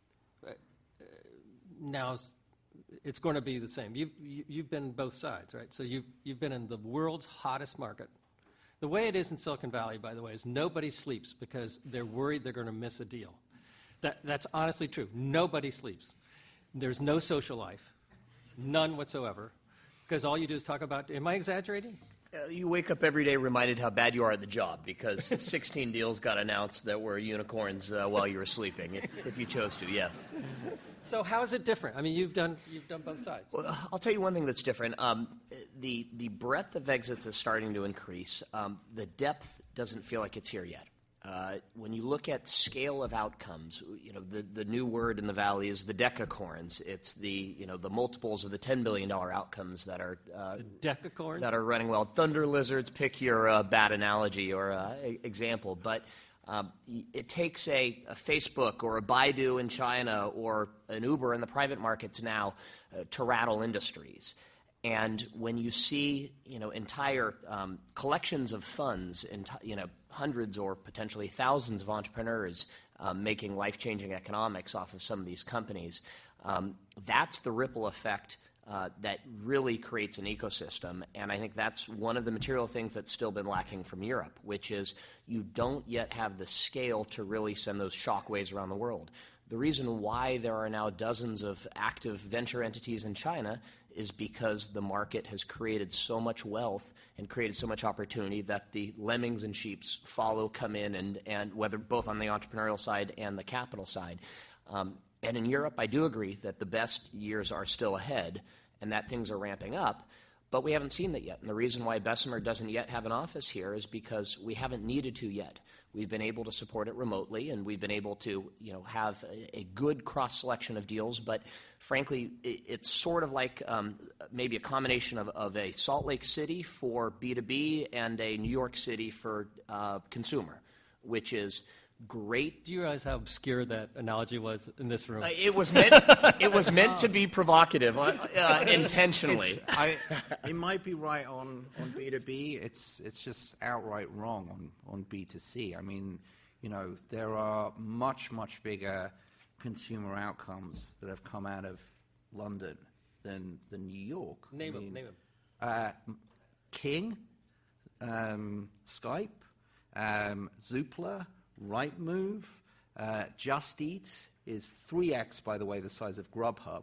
Speaker 1: Now it's going to be the same. You've been both sides, right? So you've been in the world's hottest market. The way it is in Silicon Valley, by the way, is nobody sleeps because they're worried they're going to miss a deal. That's honestly true. Nobody sleeps. There's no social life, none whatsoever, because all you do is talk about. Am I exaggerating?
Speaker 3: You wake up every day reminded how bad you are at the job because 16 deals got announced that were unicorns while you were sleeping, if you chose to, yes.
Speaker 1: So how is it different? I mean, you've done both sides.
Speaker 3: Well, I'll tell you one thing that's different. The breadth of exits is starting to increase. The depth doesn't feel like it's here yet. When you look at scale of outcomes, the new word in the Valley is the decacorns. It's the multiples of the $10 billion outcomes that are
Speaker 1: decacorns
Speaker 3: that are running well. Thunder lizards, pick your bad analogy or example, but it takes a Facebook or a Baidu in China or an Uber in the private markets now to rattle industries. And when you see, entire collections of funds, hundreds or potentially thousands of entrepreneurs making life-changing economics off of some of these companies, that's the ripple effect that really creates an ecosystem. And I think that's one of the material things that's still been lacking from Europe, which is you don't yet have the scale to really send those shockwaves around the world. The reason why there are now dozens of active venture entities in China is because the market has created so much wealth and created so much opportunity that the lemmings and sheeps come in, and whether both on the entrepreneurial side and the capital side. And in Europe, I do agree that the best years are still ahead and that things are ramping up, but we haven't seen that yet. And the reason why Bessemer doesn't yet have an office here is because we haven't needed to yet. We've been able to support it remotely, and we've been able to, have a good cross-selection of deals. But frankly, it's sort of like maybe a combination of a Salt Lake City for B2B and a New York City for consumer, which is great.
Speaker 1: Do you realize how obscure that analogy was in this room?
Speaker 3: It was meant to be provocative intentionally.
Speaker 5: It might be right on B2B. It's just outright wrong on B2C. I mean, there are much, much bigger consumer outcomes that have come out of London than New York.
Speaker 1: Name them.
Speaker 5: King, Skype, Zoopla, Rightmove, Just Eat is 3x, by the way, the size of Grubhub,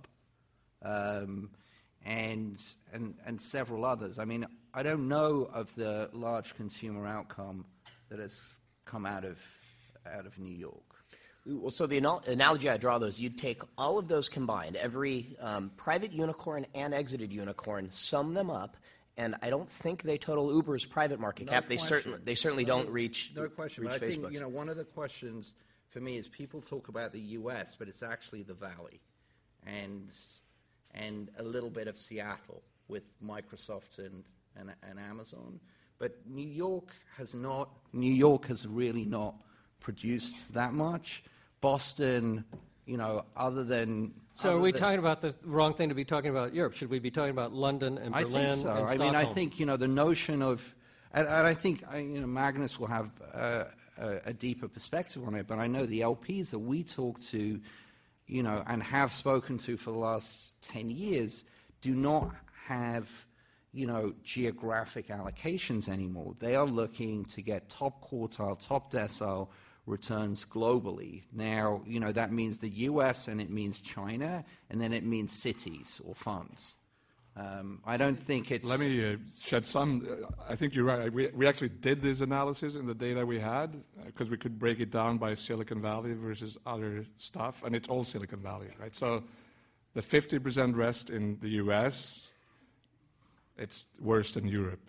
Speaker 5: and several others. I mean, I don't know of the large consumer outcome that has come out of New York.
Speaker 3: Well, so the analogy I draw those, you'd take all of those combined, every private unicorn and exited unicorn, sum them up, and I don't think they total Uber's private market cap. They certainly don't reach.
Speaker 5: No question.
Speaker 3: Reach
Speaker 5: But I think
Speaker 3: Facebook's.
Speaker 5: one of the questions for me is people talk about the U.S., but it's actually the Valley, and a little bit of Seattle with Microsoft and Amazon. But New York has really not produced that much. Boston, other than...
Speaker 1: So are we talking about the wrong thing to be talking about Europe? Should we be talking about London and Berlin
Speaker 5: I think so.
Speaker 1: and
Speaker 5: I
Speaker 1: Stockholm?
Speaker 5: mean, I think, the notion of... And I think, Magnus will have a deeper perspective on it, but I know the LPs that we talk to, and have spoken to for the last 10 years do not have, geographic allocations anymore. They are looking to get top quartile, top decile returns globally. Now, that means the US and it means China, and then it means cities or funds. I don't think it's...
Speaker 2: Let me shed some... I think you're right. We actually did this analysis in the data we had because we could break it down by Silicon Valley versus other stuff, and it's all Silicon Valley, right? So the 50% rest in the US, it's worse than Europe.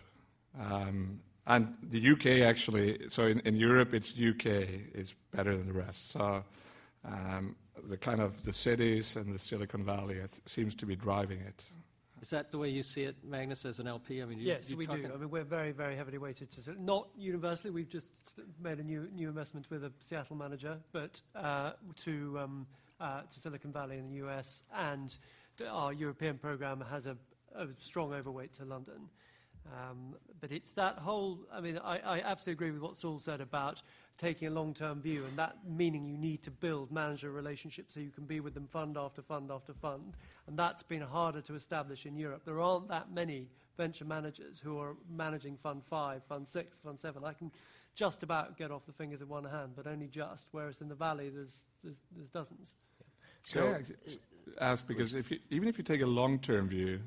Speaker 2: And the UK actually, so in Europe, it's UK is better than the rest. So the kind of the cities and the Silicon Valley seems to be driving it.
Speaker 1: Is that the way you see it, Magnus, as an LP? I mean,
Speaker 4: Yes, we do. I mean, we're very, very heavily weighted to not universally. We've just made a new investment with a Seattle manager, but to Silicon Valley in the US, and our European program has a strong overweight to London. But it's that whole, I mean, I absolutely agree with what Saul said about taking a long-term view, and that meaning you need to build manager relationships so you can be with them fund after fund after fund. And that's been harder to establish in Europe. There aren't that many venture managers who are managing Fund 5, Fund 6, Fund 7. I can just about get off the fingers of one hand, but only just, whereas in the Valley there's dozens.
Speaker 2: So I ask, because even if you take a long-term view,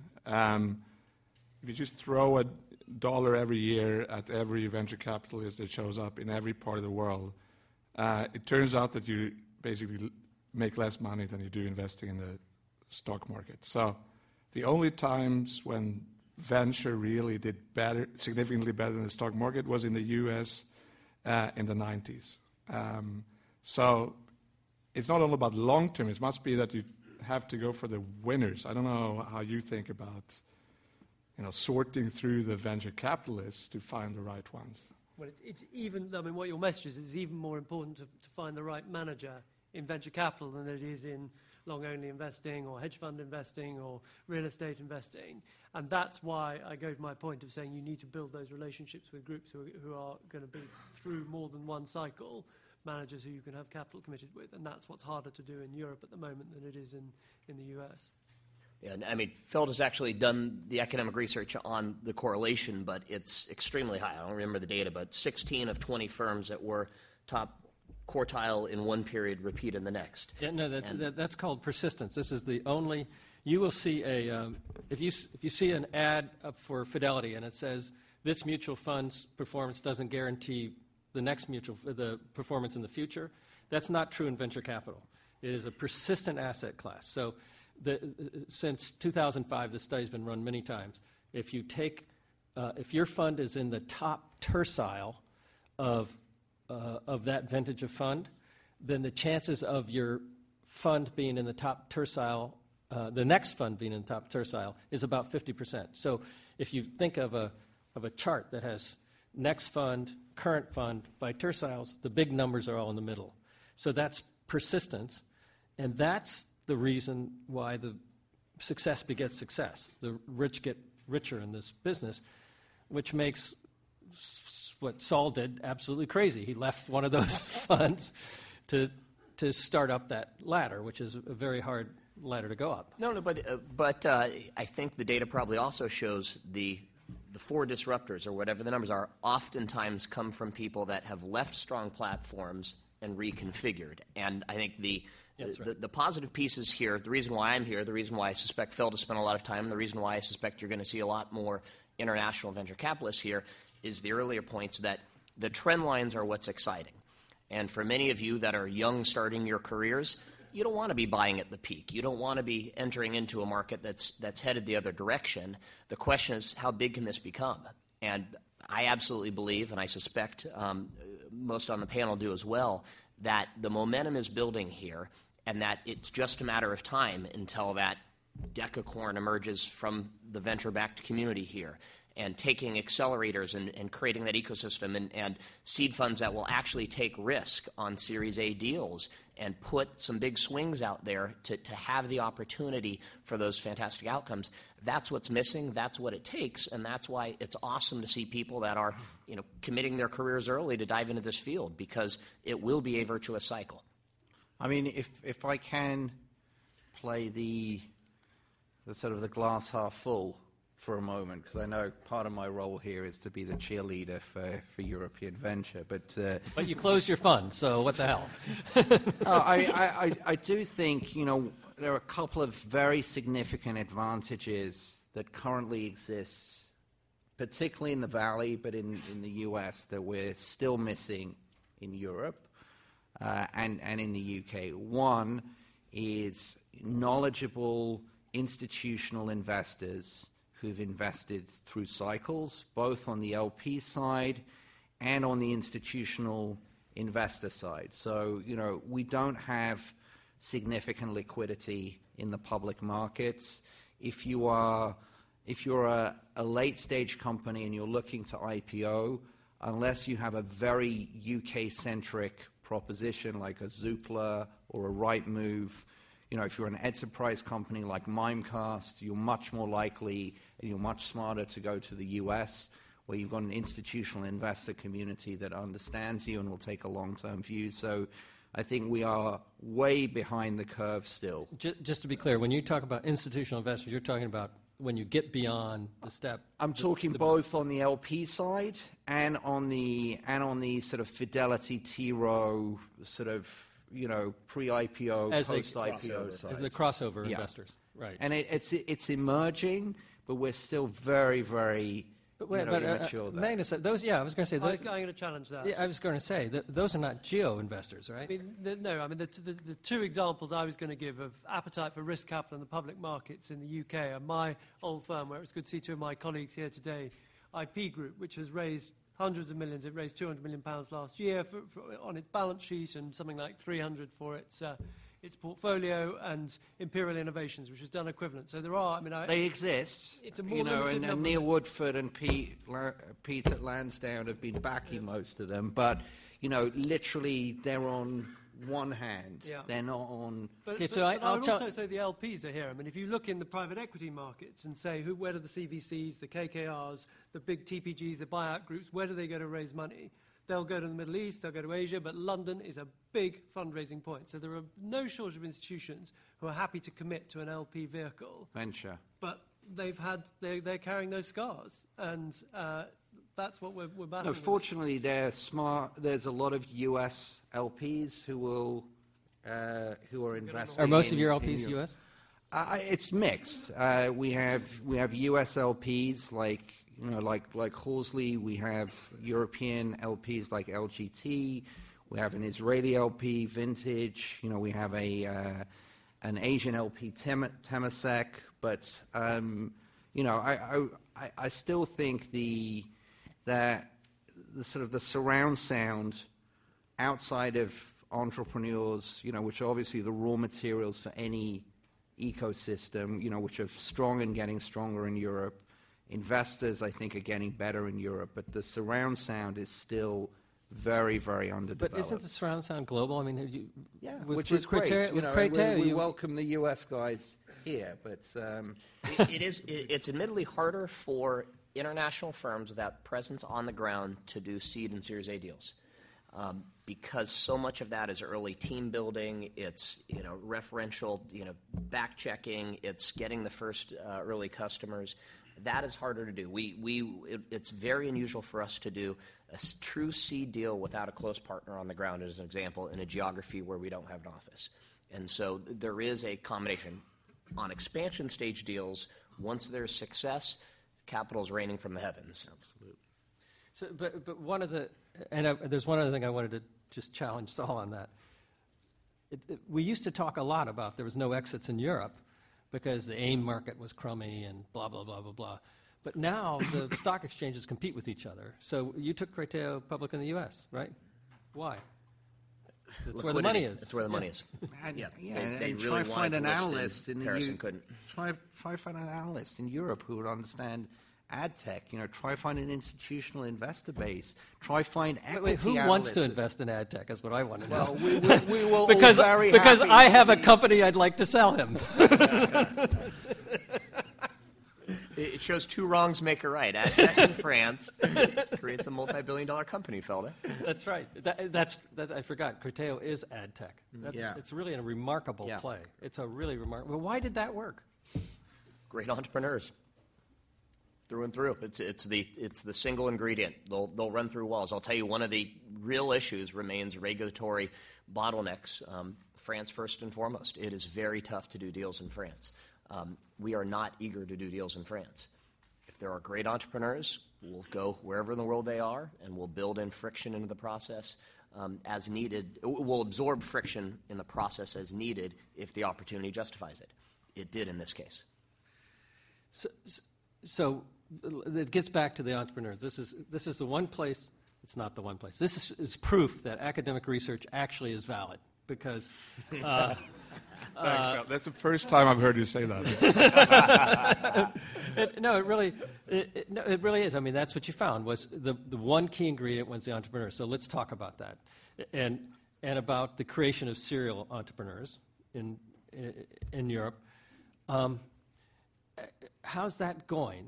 Speaker 2: if you just throw a dollar every year at every venture capitalist that shows up in every part of the world, it turns out that you basically make less money than you do investing in the stock market. So the only times when venture really did better, significantly better than the stock market, was in the US in the 90s. So it's not all about long-term. It must be that you have to go for the winners. I don't know how you think about sorting through the venture capitalists to find the right ones.
Speaker 4: Well, it's even, I mean, what your message is, it's even more important to find the right manager in venture capital than it is in long-only investing or hedge fund investing or real estate investing. And that's why I go to my point of saying you need to build those relationships with groups who are going to be through more than one cycle, managers who you can have capital committed with. And that's what's harder to do in Europe at the moment than it is in the US.
Speaker 3: Yeah, I mean, Feld has actually done the academic research on the correlation, but it's extremely high. I don't remember the data, but 16 of 20 firms that were top quartile in one period repeat in the next.
Speaker 1: Yeah, no, that's called persistence. This is the only. You will see if you see an ad up for Fidelity and it says this mutual fund's performance doesn't guarantee the performance in the future. That's not true in venture capital. It is a persistent asset class. So since 2005, this study's been run many times. If you take, if your fund is in the top tercile of that vintage of fund, then the chances of your fund being in the top tercile, the next fund being in the top tercile, is about 50%. So if you think of a chart that has next fund, current fund by terciles, the big numbers are all in the middle. So that's persistence, and that's the reason why the success begets success. The rich get richer in this business, which makes what Saul did absolutely crazy. He left one of those funds to start up that ladder, which is a very hard ladder to go up.
Speaker 3: No, but I think the data probably also shows the four disruptors, or whatever the numbers are, oftentimes come from people that have left strong platforms and reconfigured. And I think the positive pieces here, the reason why I'm here, the reason why I suspect Phil to spend a lot of time, the reason why I suspect you're going to see a lot more international venture capitalists here, is the earlier points that the trend lines are what's exciting. And for many of you that are young starting your careers, you don't want to be buying at the peak. You don't want to be entering into a market that's headed the other direction. The question is, how big can this become? And I absolutely believe, and I suspect most on the panel do as well, that the momentum is building here, and that it's just a matter of time until that decacorn emerges from the venture-backed community here, and taking accelerators and creating that ecosystem and seed funds that will actually take risk on Series A deals and put some big swings out there to have the opportunity for those fantastic outcomes. That's what's missing. That's what it takes, and that's why it's awesome to see people that are committing their careers early to dive into this field, because it will be a virtuous cycle.
Speaker 5: I mean, if I can play the sort of the glass half full for a moment, because I know part of my role here is to be the cheerleader for European venture, but
Speaker 1: you closed your fund, so what the hell?
Speaker 5: I do think there are a couple of very significant advantages that currently exist, particularly in the Valley, but in the U.S., that we're still missing in Europe and in the UK. One is knowledgeable institutional investors who've invested through cycles, both on the LP side and on the institutional investor side. So, we don't have significant liquidity in the public markets. If you're a late-stage company and you're looking to IPO, unless you have a very UK-centric proposition like a Zoopla or a Rightmove, if you're an enterprise company like Mimecast, you're much more likely and you're much smarter to go to the US, where you've got an institutional investor community that understands you and will take a long-term view. So I think we are way behind the curve still.
Speaker 1: Just to be clear, when you talk about institutional investors, you're talking about when you get beyond the step.
Speaker 5: I'm talking both on the LP side and on the sort of Fidelity, T. Rowe sort of pre-IPO, post-IPO side.
Speaker 1: As the crossover investors, right.
Speaker 5: And it's emerging, but we're still very, very immature there.
Speaker 1: Magnus, those, I was going to say...
Speaker 4: I'm going to challenge that.
Speaker 1: Yeah, I was going to say, those are not geo-investors, right?
Speaker 4: The two examples I was going to give of appetite for risk capital in the public markets in the UK are my old firm, where it's good to see two of my colleagues here today, IP Group, which has raised hundreds of millions. It raised £200 million last year on its balance sheet, and something like 300 for its portfolio, and Imperial Innovations, which has done equivalent. So there are,
Speaker 5: they exist.
Speaker 4: It's a more limited
Speaker 5: and Neil Woodford and Pete at Lansdowne have been backing most of them, but literally they're on one hand. Yeah. They're not on...
Speaker 4: But I would also say the LPs are here. If you look in the private equity markets and say, where do the CVCs, the KKRs, the big TPGs, the buyout groups, where do they go to raise money? They'll go to the Middle East, they'll go to Asia, but London is a big fundraising point. So there are no shortage of institutions who are happy to commit to an LP vehicle.
Speaker 5: Venture.
Speaker 4: But they're carrying those scars, and that's what we're battling.
Speaker 5: No, fortunately, they're smart. There's a lot of US LPs who are investing.
Speaker 1: Are most of your LPs US?
Speaker 5: It's mixed. We have US LPs like Horsley. We have European LPs like LGT. We have an Israeli LP, Vintage. We have an Asian LP, Temasek. But I still think that the sort of the surround sound outside of entrepreneurs, which are obviously the raw materials for any ecosystem, which are strong and getting stronger in Europe. Investors, I think, are getting better in Europe, but the surround sound is still very, very underdeveloped.
Speaker 1: But isn't the surround sound global?
Speaker 5: Which is great. We welcome the US guys here, but
Speaker 3: it's admittedly harder for international firms without presence on the ground to do seed and Series A deals. because so much of that is early team building, it's referential back checking, it's getting the first early customers. That is harder to do. It's very unusual for us to do a true seed deal without a close partner on the ground, as an example, in a geography where we don't have an office. And so there is a combination. On expansion stage deals, once there's success, capital's raining from the heavens.
Speaker 5: Absolutely.
Speaker 1: So, but one of the, there's one other thing I wanted to just challenge Saul on that. We used to talk a lot about there was no exits in Europe because the AIM market was crummy and blah, blah, blah, blah, blah. But now the stock exchanges compete with each other. So you took Criteo public in the U.S., right? Why? That's where the money is.
Speaker 3: That's where the money is.
Speaker 5: And,
Speaker 3: They
Speaker 5: and
Speaker 3: really
Speaker 5: try to find
Speaker 3: wanted
Speaker 5: an
Speaker 3: to list
Speaker 5: analyst in
Speaker 3: Harrison
Speaker 5: the
Speaker 3: couldn't.
Speaker 5: Try to find an analyst in Europe who would understand ad tech. Try to find an institutional investor base. Try to find equity
Speaker 1: Wait, who
Speaker 5: analysts.
Speaker 1: wants to invest in ad tech is what I want to know.
Speaker 5: Well, we will
Speaker 1: because
Speaker 5: all very
Speaker 1: because
Speaker 5: happy
Speaker 1: I
Speaker 5: to
Speaker 1: have a
Speaker 5: be-
Speaker 1: company I'd like to sell him.
Speaker 3: It shows two wrongs make a right. Ad tech in France creates a multi-billion-dollar company, Felda.
Speaker 1: That's right. That's I forgot. Criteo is ad tech.
Speaker 5: Yeah.
Speaker 1: It's really a remarkable
Speaker 5: Yeah.
Speaker 1: play. It's a really remarkable. Well, why did that work?
Speaker 3: Great entrepreneurs, through and through. It's the single ingredient. They'll run through walls. I'll tell you, one of the real issues remains regulatory bottlenecks. France first and foremost. It is very tough to do deals in France. We are not eager to do deals in France. If there are great entrepreneurs, we'll go wherever in the world they are, and we'll build in friction into the process as needed. We'll absorb friction in the process as needed if the opportunity justifies it. It did in this case.
Speaker 1: So it gets back to the entrepreneurs. This is the one place. It's not the one place. This is proof that academic research actually is valid because.
Speaker 2: Thanks, Phil. That's the first time I've heard you say that.
Speaker 1: It really is. I mean, that's what you found was the one key ingredient was the entrepreneur. So let's talk about that, and about the creation of serial entrepreneurs in Europe. How's that going?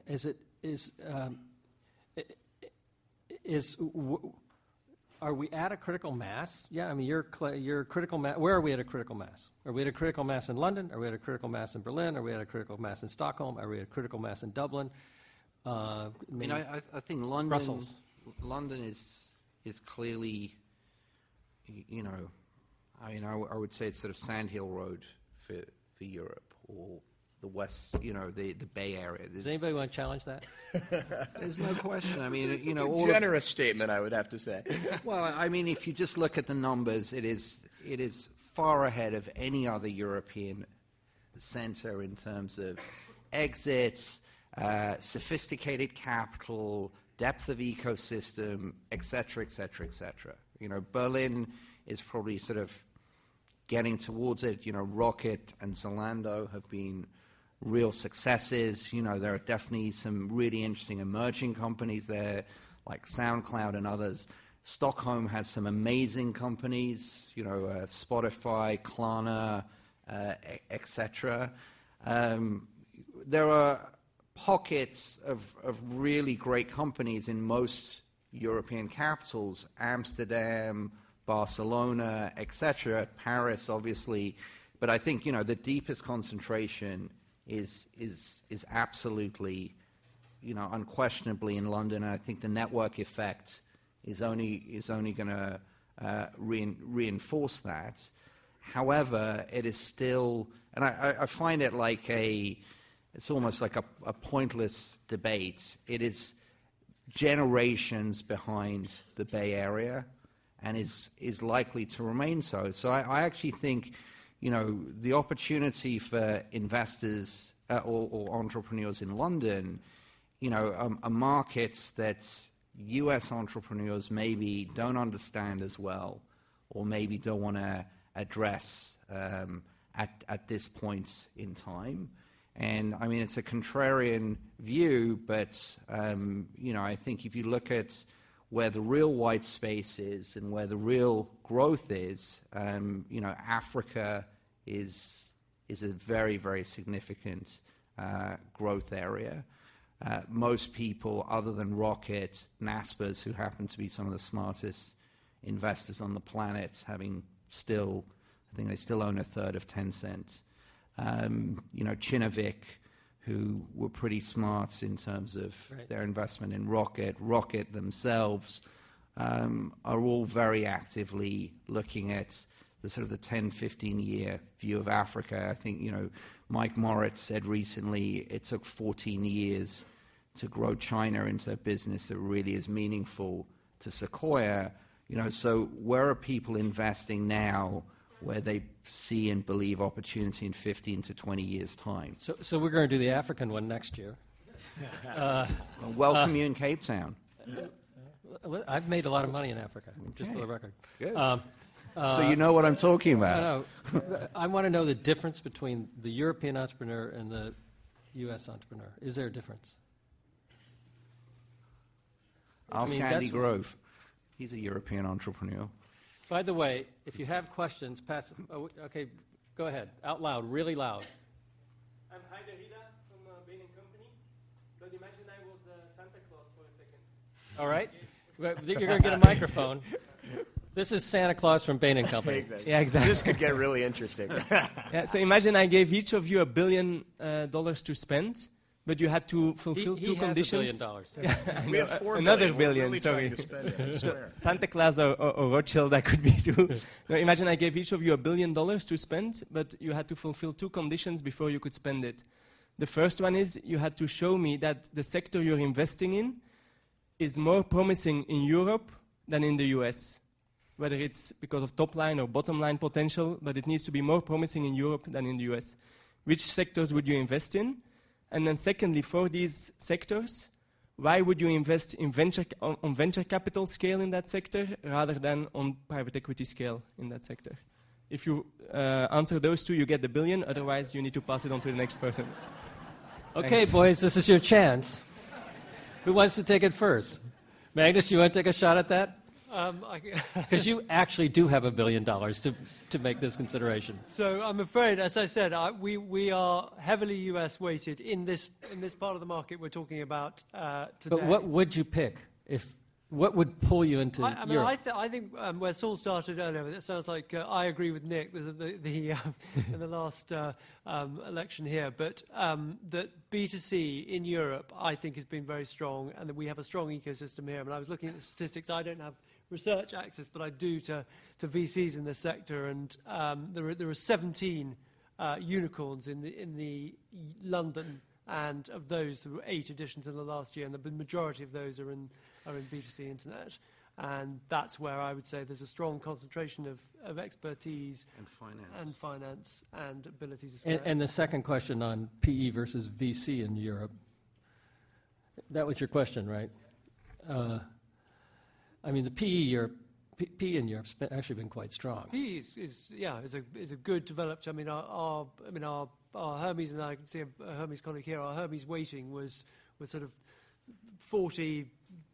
Speaker 1: Are we at a critical mass? Yeah, I mean, you're critical mass. Where are we at a critical mass? Are we at a critical mass in London? Are we at a critical mass in Berlin? Are we at a critical mass in Stockholm? Are we at a critical mass in Dublin?
Speaker 5: I think London.
Speaker 1: Brussels.
Speaker 5: London is clearly, I would say it's sort of Sandhill Road for Europe or the West, the Bay Area.
Speaker 1: Does anybody want to challenge that?
Speaker 5: There's no question. I mean,
Speaker 3: Generous statement, I would have to say.
Speaker 5: Well, I mean, if you just look at the numbers, it is far ahead of any other European center in terms of exits, sophisticated capital, depth of ecosystem, et cetera, et cetera, et cetera. Berlin is probably sort of getting towards it. Rocket and Zalando have been real successes. There are definitely some really interesting emerging companies there, like SoundCloud and others. Stockholm has some amazing companies, Spotify, Klarna, etc. There are pockets of really great companies in most European capitals, Amsterdam, Barcelona, etc., Paris, obviously. But I think, the deepest concentration is absolutely, unquestionably in London. And I think the network effect is only going to reinforce that. However, it is still, and I find it like it's almost like a pointless debate. It is generations behind the Bay Area and is likely to remain so. So I actually think, the opportunity for investors or entrepreneurs in London, are markets that U.S. entrepreneurs maybe don't understand as well or maybe don't want to address at this point in time. And, I mean, it's a contrarian view, but, I think if you look at where the real white space is and where the real growth is, Africa is a very, very significant growth area. Most people, other than Rocket, Naspers, who happen to be some of the smartest investors on the planet, having still, I think they still own a third of Tencent. Kinnevik, who were pretty smart in terms of their investment in Rocket. Rocket themselves are all very actively looking at the sort of the 10, 15-year view of Africa. I think, Mike Moritz said recently it took 14 years to grow China into a business that really is meaningful to Sequoia. So where are people investing now where they see and believe opportunity in 15 to 20 years' time?
Speaker 1: So we're going to do the African one next year.
Speaker 5: Welcome you in Cape Town.
Speaker 1: I've made a lot of money in Africa, just for the record.
Speaker 5: Good. So you know what I'm talking about.
Speaker 1: I want to know the difference between the European entrepreneur and the U.S. entrepreneur. Is there a difference?
Speaker 5: Ask Andy Grove. He's a European entrepreneur.
Speaker 1: By the way, if you have questions, pass them. Oh, okay, go ahead. Out loud, really loud.
Speaker 6: I'm Heider Hida from Bain & Company. But imagine I was Santa Claus for a second.
Speaker 1: All right. You're going to get a microphone. This is Santa Claus from Bain & Company.
Speaker 3: Exactly.
Speaker 6: Yeah, exactly.
Speaker 3: This could get really interesting.
Speaker 6: So imagine I gave each of you $1 billion to spend, but you had to fulfill two conditions.
Speaker 1: He has $1 billion.
Speaker 3: We have $4
Speaker 6: another
Speaker 3: billion.
Speaker 6: billion,
Speaker 3: We're really
Speaker 6: sorry.
Speaker 3: trying to spend it, I swear.
Speaker 6: Santa Claus or Rothschild, that could be too. No, imagine I gave each of you $1 billion to spend, but you had to fulfill two conditions before you could spend it. The first one is you had to show me that the sector you're investing in is more promising in Europe than in the US. Whether it's because of top line or bottom line potential, but it needs to be more promising in Europe than in the US. Which sectors would you invest in? And then secondly, for these sectors, why would you invest in on venture capital scale in that sector rather than on private equity scale in that sector? If you answer those two, you get the $1 billion. Otherwise, you need to pass it on to the next person.
Speaker 1: Okay,
Speaker 6: Thanks.
Speaker 1: boys, this is your chance. Who wants to take it first? Magnus, you want to take a shot at that? Because you actually do have $1 billion to make this consideration.
Speaker 4: So I'm afraid, as I said, we are heavily US weighted in this part of the market we're talking about today.
Speaker 1: But what would you pick? What would pull you into Europe?
Speaker 4: I think where Saul started earlier, it sounds like I agree with Nick in the last election here, but that B2C in Europe, I think, has been very strong, and that we have a strong ecosystem here. I mean, I was looking at the statistics. I don't have research access, but I do to VCs in this sector, and there are 17 unicorns in the London, and of those there were 8 additions in the last year, and the majority of those are in B2C internet, and that's where I would say there's a strong concentration of expertise and finance and ability to scale.
Speaker 1: And the second question on PE versus VC in Europe. That was your question, right? I mean, the PE in Europe's actually been quite strong.
Speaker 4: PE is a good developed. I mean, our Hermes, and I can see a Hermes colleague here. Our Hermes weighting was sort of 40,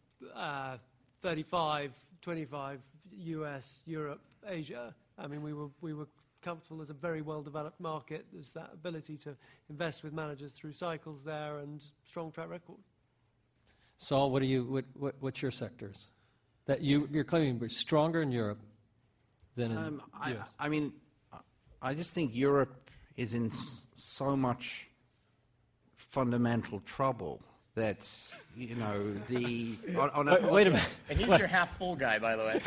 Speaker 4: 35, 25 US, Europe, Asia. I mean, we were comfortable as a very well developed market. There's that ability to invest with managers through cycles there, and strong track record.
Speaker 1: Saul, what's your sectors that you're claiming were stronger in Europe than in US?
Speaker 5: I mean, I just think Europe is in so much fundamental trouble that, you know,
Speaker 1: wait a minute.
Speaker 3: And he's your half full guy, by the way.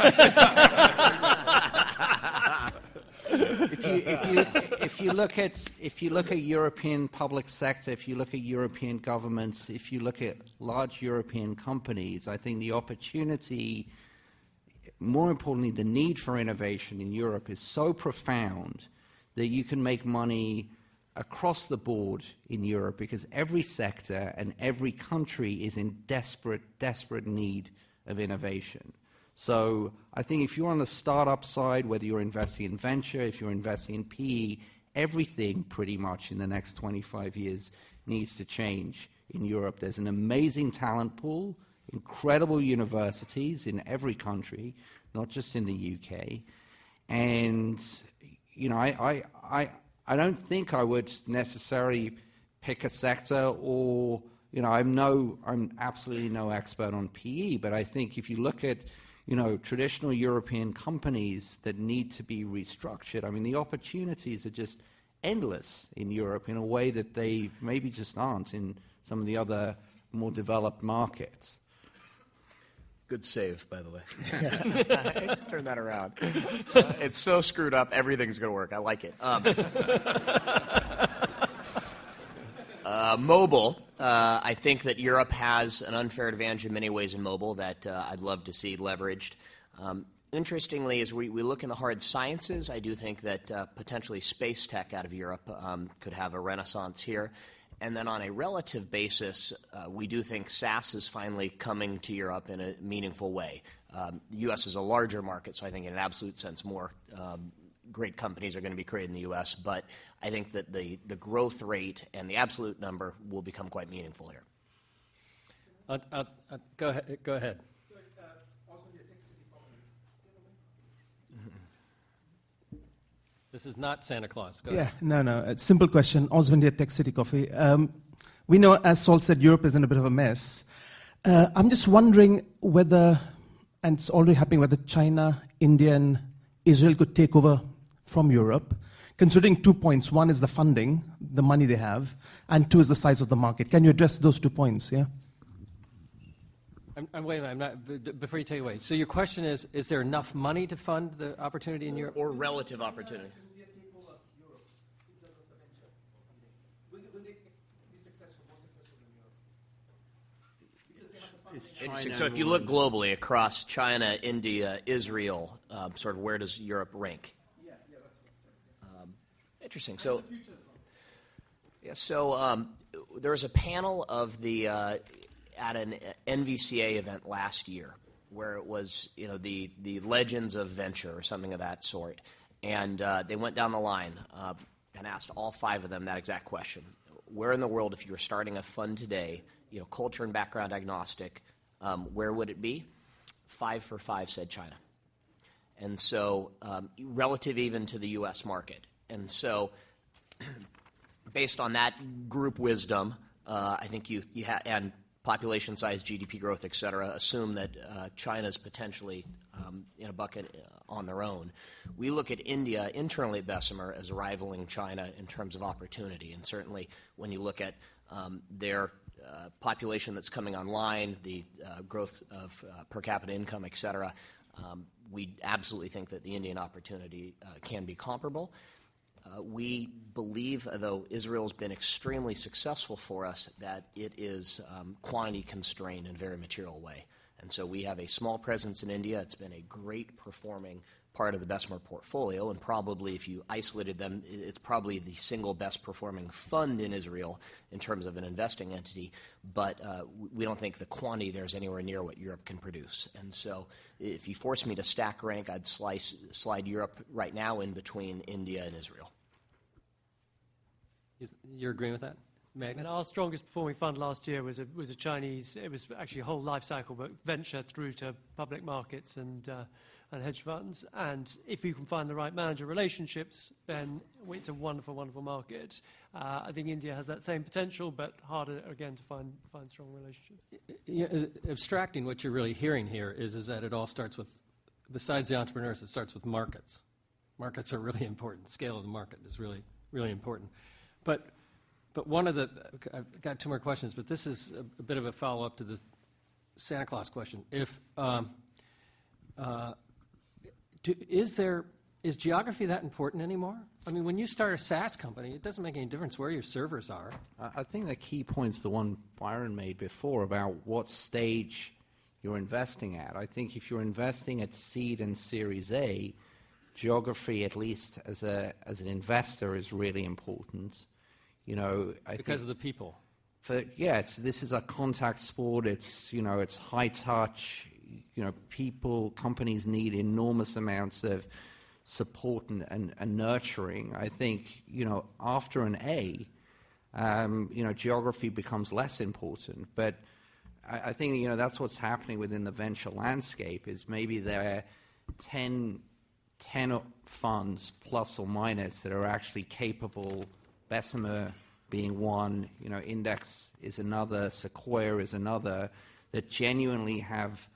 Speaker 5: If you look at European public sector, if you look at European governments, if you look at large European companies, I think the opportunity, more importantly, the need for innovation in Europe is so profound that you can make money across the board in Europe, because every sector and every country is in desperate need of innovation. So I think if you're on the startup side, whether you're investing in venture, if you're investing in PE, everything pretty much in the next 25 years needs to change in Europe. There's an amazing talent pool, incredible universities in every country, not just in the UK. And, you know, I don't think I would necessarily pick a sector, or, you know, I'm absolutely no expert on PE, but I think if you look at traditional European companies that need to be restructured. I mean, the opportunities are just endless in Europe in a way that they maybe just aren't in some of the other more developed markets.
Speaker 3: Good save, by the way. Turn that around. It's so screwed up, everything's going to work. I like it. Mobile, I think that Europe has an unfair advantage in many ways in mobile that I'd love to see leveraged. Interestingly, as we look in the hard sciences, I do think that potentially space tech out of Europe could have a renaissance here. And then on a relative basis, we do think SaaS is finally coming to Europe in a meaningful way. The U.S. is a larger market, so I think in an absolute sense more great companies are going to be created in the U.S., but I think that the growth rate and the absolute number will become quite meaningful here.
Speaker 1: Go ahead. This is not Santa Claus. Go ahead.
Speaker 7: No. A simple question. Oswald here, Tech City Coffee. We know, as Saul said, Europe is in a bit of a mess. I'm just wondering whether, and it's already happening, whether China, India, and Israel could take over from Europe, considering 2 points. One is the funding, the money they have, and two is the size of the market. Can you address those 2 points? Yeah.
Speaker 1: Wait a minute. Before you take it away. So your question is there enough money to fund the opportunity in Europe?
Speaker 3: Or relative opportunity. Interesting. So if you look globally across China, India, Israel, sort of where does Europe rank? Yeah, that's interesting. So, there was a panel of the at an NVCA event last year where it was the legends of venture or something of that sort, and they went down the line and asked all 5 of them that exact question: where in the world, if you were starting a fund today, culture and background agnostic, where would it be? 5 for 5 said China. And so relative even to the U.S. market. And so based on that group wisdom, I think you and population size, GDP growth, et cetera, assume that China's potentially in a bucket on their own. We look at India internally at Bessemer as rivaling China in terms of opportunity. And certainly when you look at their population that's coming online, the growth of per capita income, et cetera, we absolutely think that the Indian opportunity can be comparable. We believe, though Israel's been extremely successful for us, that it is quantity constrained in a very material way. And so we have a small presence in India. It's been a great performing part of the Bessemer portfolio, and probably if you isolated them, it's probably the single best performing fund in Israel in terms of an investing entity, but we don't think the quantity there is anywhere near what Europe can produce. And so if you force me to stack rank, I'd slide Europe right now in between India and Israel.
Speaker 1: You're agreeing with that, Magnus?
Speaker 4: And our strongest performing fund last year was a Chinese. It was actually a whole life cycle, but venture through to public markets and hedge funds. And if you can find the right manager relationships, then it's a wonderful, wonderful market. I think India has that same potential, but harder again to find strong relationships.
Speaker 1: Abstracting, what you're really hearing here is that it all starts with, besides the entrepreneurs, it starts with markets. Markets are really important. Scale of the market is really, really important. But one of the, I've got 2 more questions, but this is a bit of a follow-up to the Santa Claus question. Is geography that important anymore? I mean, when you start a SaaS company, it doesn't make any difference where your servers are.
Speaker 5: I think the key point's the one Byron made before about what stage you're investing at. I think if you're investing at seed and Series A, geography, at least as an investor, is really important.
Speaker 1: Because of the people.
Speaker 5: This is a contact sport. It's high touch. People, companies need enormous amounts of support and nurturing. I think after an A, geography becomes less important. But I think that's what's happening within the venture landscape. Is maybe there are 10 funds plus or minus that are actually capable. Bessemer being one, Index is another, Sequoia is another, that genuinely have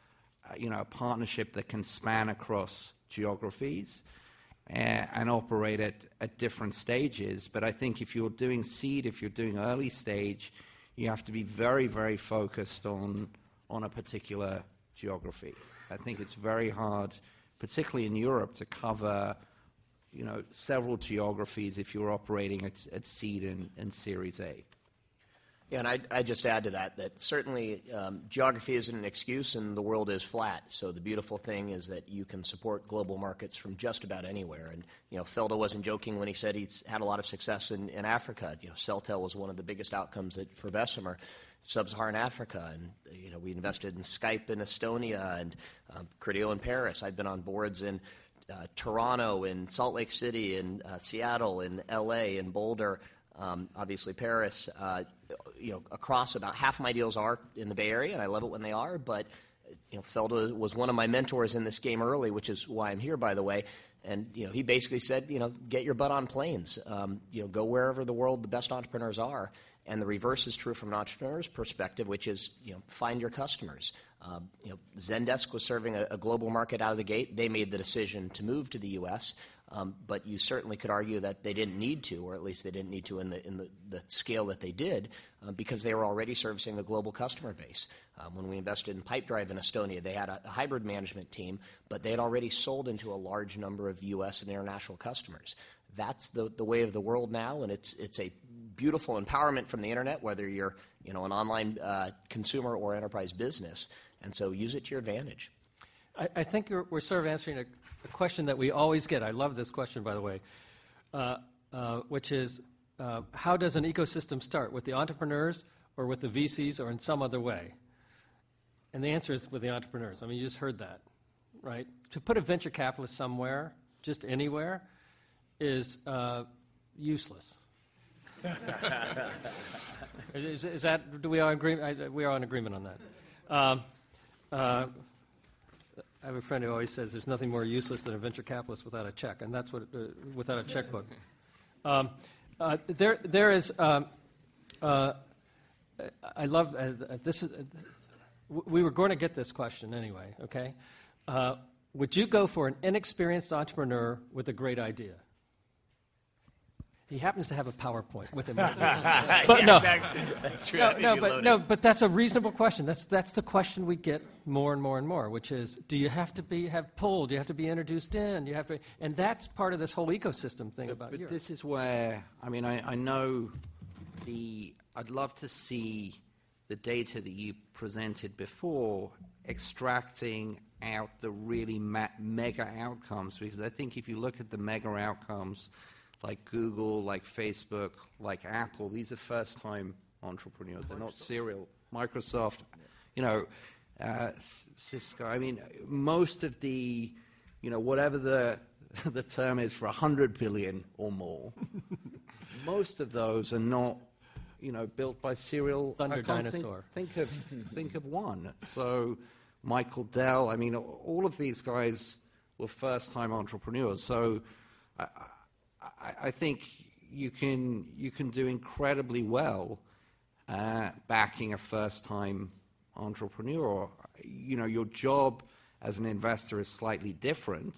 Speaker 5: a partnership that can span across geographies and operate at different stages. But I think if you're doing seed, if you're doing early stage, you have to be very, very focused on a particular geography. I think it's very hard, particularly in Europe, to cover several geographies if you're operating at seed and Series A.
Speaker 3: Yeah, and I'd just add to that certainly geography isn't an excuse and the world is flat. So the beautiful thing is that you can support global markets from just about anywhere. And, Feldo wasn't joking when he said he's had a lot of success in Africa. Celtel was one of the biggest outcomes for Bessemer, Sub-Saharan Africa. And, we invested in Skype in Estonia and Criteo in Paris. I've been on boards in Toronto, in Salt Lake City, in Seattle, in L.A., in Boulder, obviously Paris. Across about half my deals are in the Bay Area, and I love it when they are. But Feldo was one of my mentors in this game early, which is why I'm here, by the way. And he basically said, get your butt on planes. Go wherever the world the best entrepreneurs are. And the reverse is true from an entrepreneur's perspective, which is find your customers. Zendesk was serving a global market out of the gate. They made the decision to move to the U.S. But you certainly could argue that they didn't need to, or at least they didn't need to in the scale that they did, because they were already servicing a global customer base. When we invested in Pipedrive in Estonia, they had a hybrid management team, but they had already sold into a large number of U.S. and international customers. That's the way of the world now, and it's a beautiful empowerment from the internet, whether you're an online consumer or enterprise business, and so use it to your advantage.
Speaker 1: I think we're sort of answering a question that we always get. I love this question, by the way, which is how does an ecosystem start, with the entrepreneurs or with the VCs or in some other way? And the answer is with the entrepreneurs. I mean, you just heard that, right? To put a venture capitalist somewhere, just anywhere, is useless. Is that? Do we all agree? We are in agreement on that. I have a friend who always says there's nothing more useless than a venture capitalist without a check, and that's what without a checkbook. There is. I love this. We were going to get this question anyway. Okay, would you go for an inexperienced entrepreneur with a great idea? He happens to have a PowerPoint with him. But
Speaker 3: yeah,
Speaker 1: no,
Speaker 3: exactly. That's true.
Speaker 1: But that's a reasonable question. That's the question we get more and more and more, which is, do you have to have pulled? Do you have to be introduced in? And that's part of this whole ecosystem thing about Europe.
Speaker 5: But this is where, I know I'd love to see the data that you presented before extracting out the really mega outcomes, because I think if you look at the mega outcomes, like Google, like Facebook, like Apple, these are first-time entrepreneurs. They're not serial. Microsoft, Cisco. Most of the, whatever the term is for 100 billion or more, most of those are not, built by serial.
Speaker 1: Thunder Dinosaur.
Speaker 5: Think of one. So Michael Dell. All of these guys were first-time entrepreneurs. So I think you can do incredibly well backing a first-time entrepreneur. Your job as an investor is slightly different.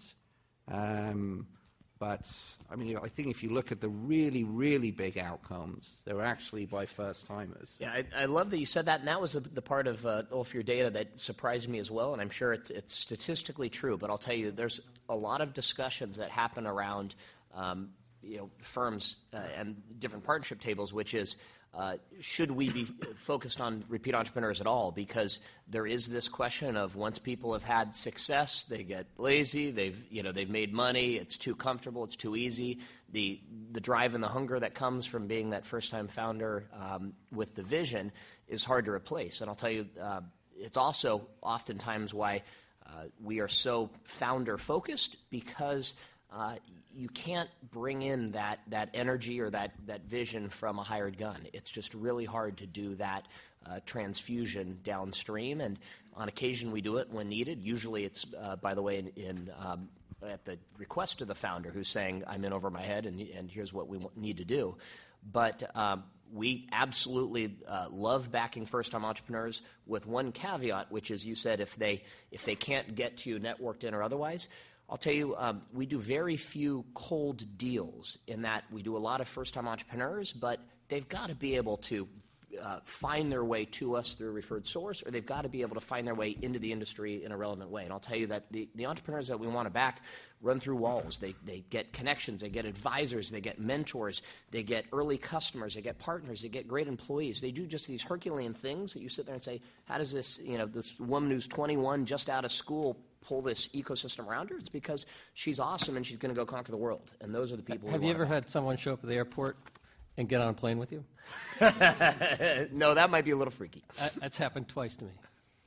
Speaker 5: But I think if you look at the really, really big outcomes, they're actually by first-timers.
Speaker 3: Yeah, I love that you said that, and that was the part of your data that surprised me as well, and I'm sure it's statistically true, but I'll tell you, there's a lot of discussions that happen around firms and different partnership tables, which is, should we be focused on repeat entrepreneurs at all? Because there is this question of once people have had success, they get lazy. They've made money. It's too comfortable. It's too easy. The drive and the hunger that comes from being that first-time founder with the vision is hard to replace. And I'll tell you, it's also oftentimes why we are so founder-focused, because you can't bring in that energy or that vision from a hired gun. It's just really hard to do that transfusion downstream, and on occasion we do it when needed. Usually it's, by the way, at the request of the founder who's saying, I'm in over my head and here's what we need to do. But we absolutely love backing first-time entrepreneurs with one caveat, which is you said if they can't get to you networked in or otherwise. I'll tell you, we do very few cold deals in that we do a lot of first-time entrepreneurs, but they've got to be able to find their way to us through a referred source, or they've got to be able to find their way into the industry in a relevant way. And I'll tell you that the entrepreneurs that we want to back run through walls. They get connections, they get advisors, they get mentors, they get early customers, they get partners, they get great employees. They do just these Herculean things that you sit there and say, how does this, this woman who's 21, just out of school, pull this ecosystem around her? It's because she's awesome and she's going to go conquer the world. And those are the people.
Speaker 1: Have you ever had someone show up at the airport and get on a plane with you?
Speaker 3: No, that might be a little freaky.
Speaker 1: That's happened twice to me.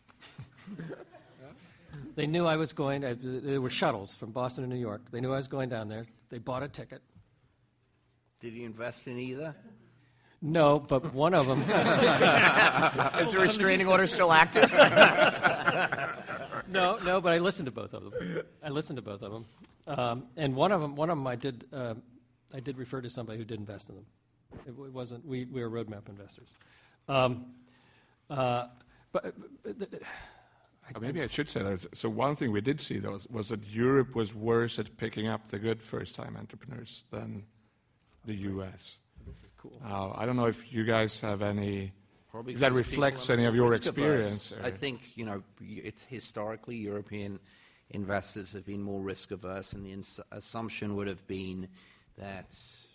Speaker 1: They knew I was going. There were shuttles from Boston to New York. They knew I was going down there. They bought a ticket.
Speaker 5: Did you invest in either?
Speaker 1: No, but one of them.
Speaker 3: Is the restraining order still active?
Speaker 1: No, but I listened to both of them. And one of them, I did refer to somebody who did invest in them. It wasn't. We were roadmap investors.
Speaker 2: Maybe I should say that. So one thing we did see, though, was that Europe was worse at picking up the good first-time entrepreneurs than the U.S.
Speaker 1: This is cool.
Speaker 2: I don't know if you guys have any.
Speaker 5: Probably
Speaker 2: If that
Speaker 5: because
Speaker 2: reflects
Speaker 5: people are
Speaker 2: any of your
Speaker 5: risk
Speaker 2: experience.
Speaker 5: averse. I think, it's historically European investors have been more risk averse, and the assumption would have been that,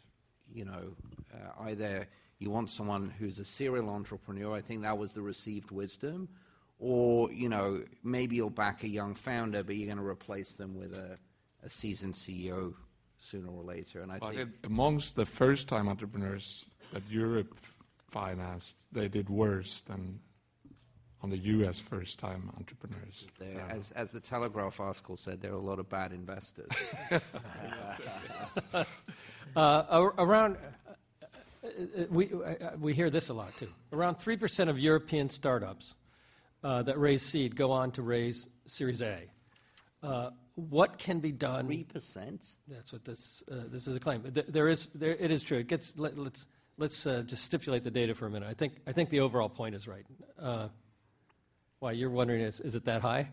Speaker 5: either you want someone who's a serial entrepreneur, I think that was the received wisdom, or, maybe you'll back a young founder, but you're going to replace them with a seasoned CEO sooner or later. And I think
Speaker 2: amongst the first-time entrepreneurs that Europe financed, they did worse than on the U.S. first-time entrepreneurs.
Speaker 5: As the Telegraph article said, there are a lot of bad investors.
Speaker 1: We hear this a lot too. Around 3% of European startups that raise seed go on to raise Series A. What can be done?
Speaker 5: 3%.
Speaker 1: That's what this is a claim. It is true. It gets. Let's just stipulate the data for a minute. I think the overall point is right. Why you're wondering is it that high?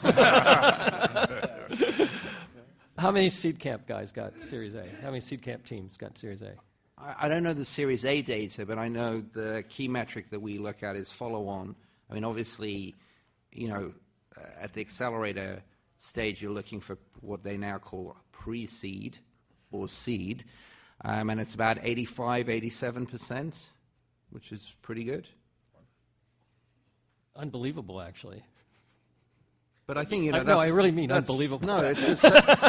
Speaker 1: How many Seed Camp guys got Series A? How many Seed Camp teams got Series A?
Speaker 5: I don't know the Series A data, but I know the key metric that we look at is follow-on. I mean, obviously, at the accelerator stage, you're looking for what they now call pre-seed or seed, and it's about 87%, which is pretty good.
Speaker 1: Unbelievable, actually.
Speaker 5: But I think
Speaker 1: no, I really mean unbelievable.
Speaker 5: No, it's just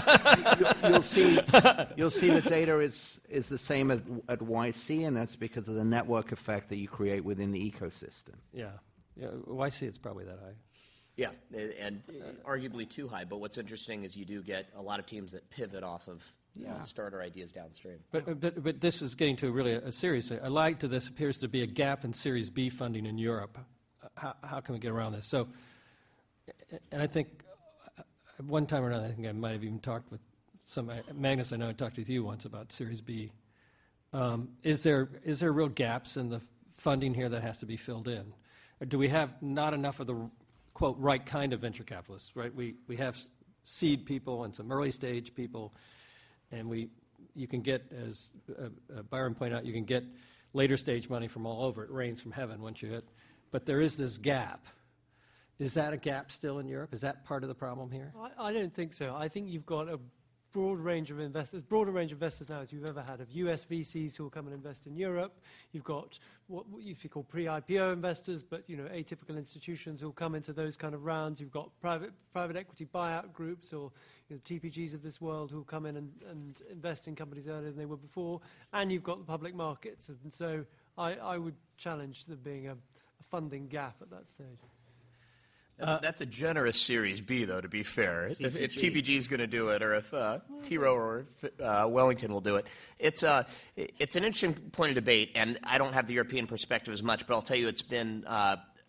Speaker 5: you'll see the data is the same at YC, and that's because of the network effect that you create within the ecosystem.
Speaker 1: Yeah, YC it's probably that high.
Speaker 3: Yeah, and arguably too high. But what's interesting is you do get a lot of teams that pivot off of starter ideas downstream.
Speaker 1: But this is getting to really a serious. A lag to this appears to be a gap in Series B funding in Europe. How can we get around this? So, and I think one time or another, I think I might have even talked with Magnus. I know I talked with you once about Series B. Is there real gaps in the funding here that has to be filled in? Or do we have not enough of the quote right kind of venture capitalists? Right, we have seed people and some early stage people, and you can get, as Byron pointed out, you can get later stage money from all over. It rains from heaven once you hit. But there is this gap. Is that a gap still in Europe? Is that part of the problem here?
Speaker 4: I don't think so. I think you've got a broader range of investors now as you've ever had, of US VCs who will come and invest in Europe. You've got what used to be called pre-IPO investors, but atypical institutions who will come into those kind of rounds. You've got private equity buyout groups or TPGs of this world who will come in and invest in companies earlier than they were before. And you've got the public markets. And so I would challenge there being a funding gap at that stage.
Speaker 3: That's a generous Series B, though, to be fair. If TPG is going to do it, or if T. Rowe or Wellington will do it. It's an interesting point of debate, and I don't have the European perspective as much, but I'll tell you it's been a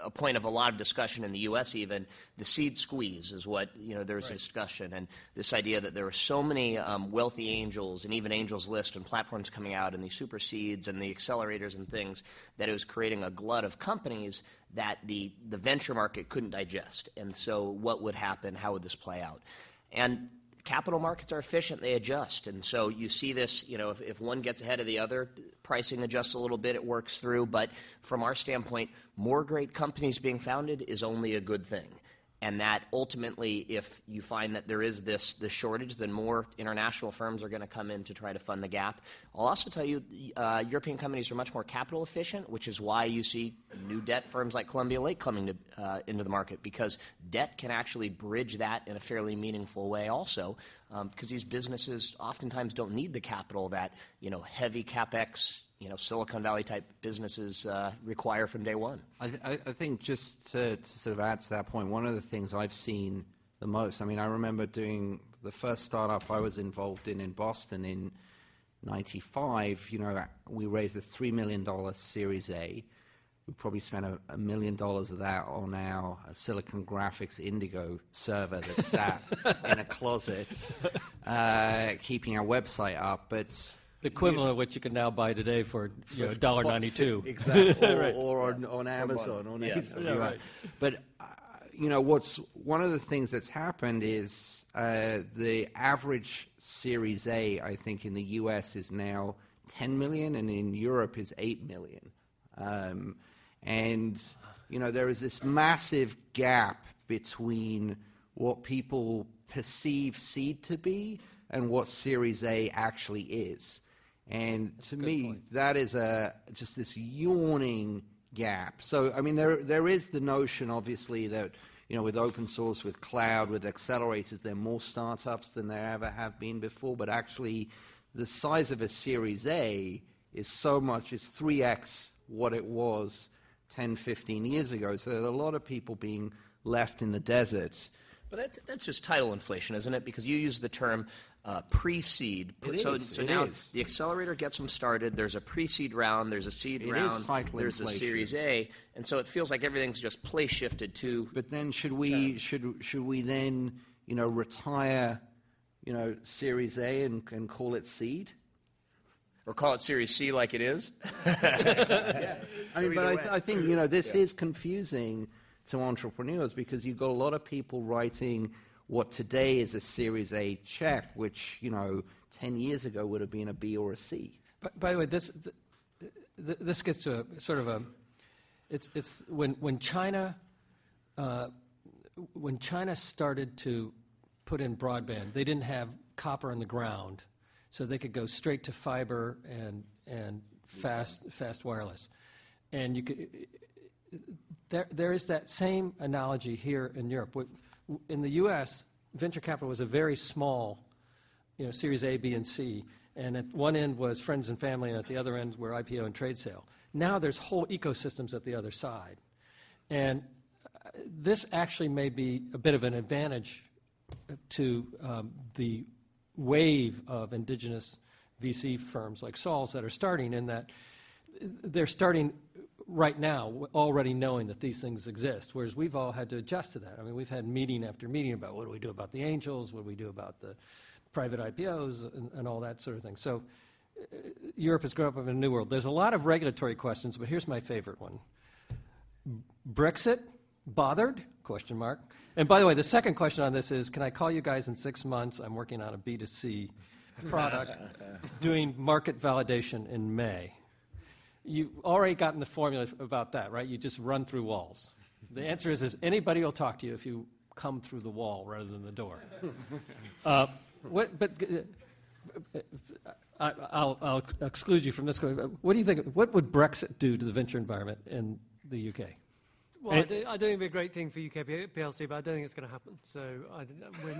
Speaker 3: a point of a lot of discussion in the U.S. even. The seed squeeze is what, there's a discussion. And this idea that there are so many wealthy angels and even Angels List and platforms coming out and these super seeds and the accelerators and things that it was creating a glut of companies that the venture market couldn't digest. And so what would happen? How would this play out? And capital markets are efficient. They adjust. And so you see this, if one gets ahead of the other, pricing adjusts a little bit, it works through. But from our standpoint, more great companies being founded is only a good thing. And that ultimately, if you find that there is this shortage, then more international firms are going to come in to try to fund the gap. I'll also tell you, European companies are much more capital efficient, which is why you see new debt firms like Columbia Lake coming into the market, because debt can actually bridge that in a fairly meaningful way also, because these businesses oftentimes don't need the capital that, heavy CapEx, Silicon Valley type businesses require from day one.
Speaker 5: I think just to sort of add to that point, one of the things I've seen the most, I remember doing the first startup I was involved in Boston in 95, we raised a $3 million Series A. We probably spent $1 million of that on our Silicon Graphics Indigo server that sat in a closet, keeping our website up, but
Speaker 1: the equivalent of which you can now buy today for $1.92.
Speaker 5: Exactly,
Speaker 1: right.
Speaker 5: or on Amazon. Or
Speaker 1: right.
Speaker 5: But, what's one of the things that's happened is the average Series A, I think, in the U.S. is now 10 million, and in Europe is 8 million. And, there is this massive gap between what people perceive seed to be and what Series A actually is. And to me, that is just this yawning gap. So, there is the notion, obviously, that, with open source, with cloud, with accelerators, there are more startups than there ever have been before. But actually, the size of a Series A is 3x what it was 10, 15 years ago. So there are a lot of people being left in the desert.
Speaker 3: But that's just title inflation, isn't it? Because you use the term pre-seed. So now the accelerator gets them started. There's a pre-seed round. There's a seed round. There's a Series A, and so it feels like everything's just play shifted to.
Speaker 5: But then should we then retire Series A and call it seed?
Speaker 3: Or call it Series C like it is?
Speaker 5: Yeah. I think this is confusing to entrepreneurs, because you've got a lot of people writing what today is a Series A check, which 10 years ago would have been a B or a C.
Speaker 1: By the way, this gets to a sort of it's when China started to put in broadband, they didn't have copper in the ground, so they could go straight to fiber and fast wireless, and you could. There is that same analogy here in Europe. In the U.S., venture capital was a very small, Series A, B, and C, and at one end was friends and family, and at the other end were IPO and trade sale. Now there's whole ecosystems at the other side, and this actually may be a bit of an advantage to the wave of indigenous VC firms like Sol's that are starting, in that they're starting right now already knowing that these things exist, whereas we've all had to adjust to that. We've had meeting after meeting about what do we do about the angels, what do we do about the private IPOs, and all that sort of thing. So Europe has grown up in a new world. There's a lot of regulatory questions, but here's my favorite one. Brexit? Bothered? ? And by the way, the second question on this is, can I call you guys in 6 months? I'm working on a B2C product doing market validation in May. You already gotten the formula about that, right? You just run through walls. The answer is anybody will talk to you if you come through the wall rather than the door. I'll exclude you from this. What do you think? What would Brexit do to the venture environment in the UK?
Speaker 4: Well, I don't think it'd be a great thing for UK PLC, but I don't think it's going to happen. So we're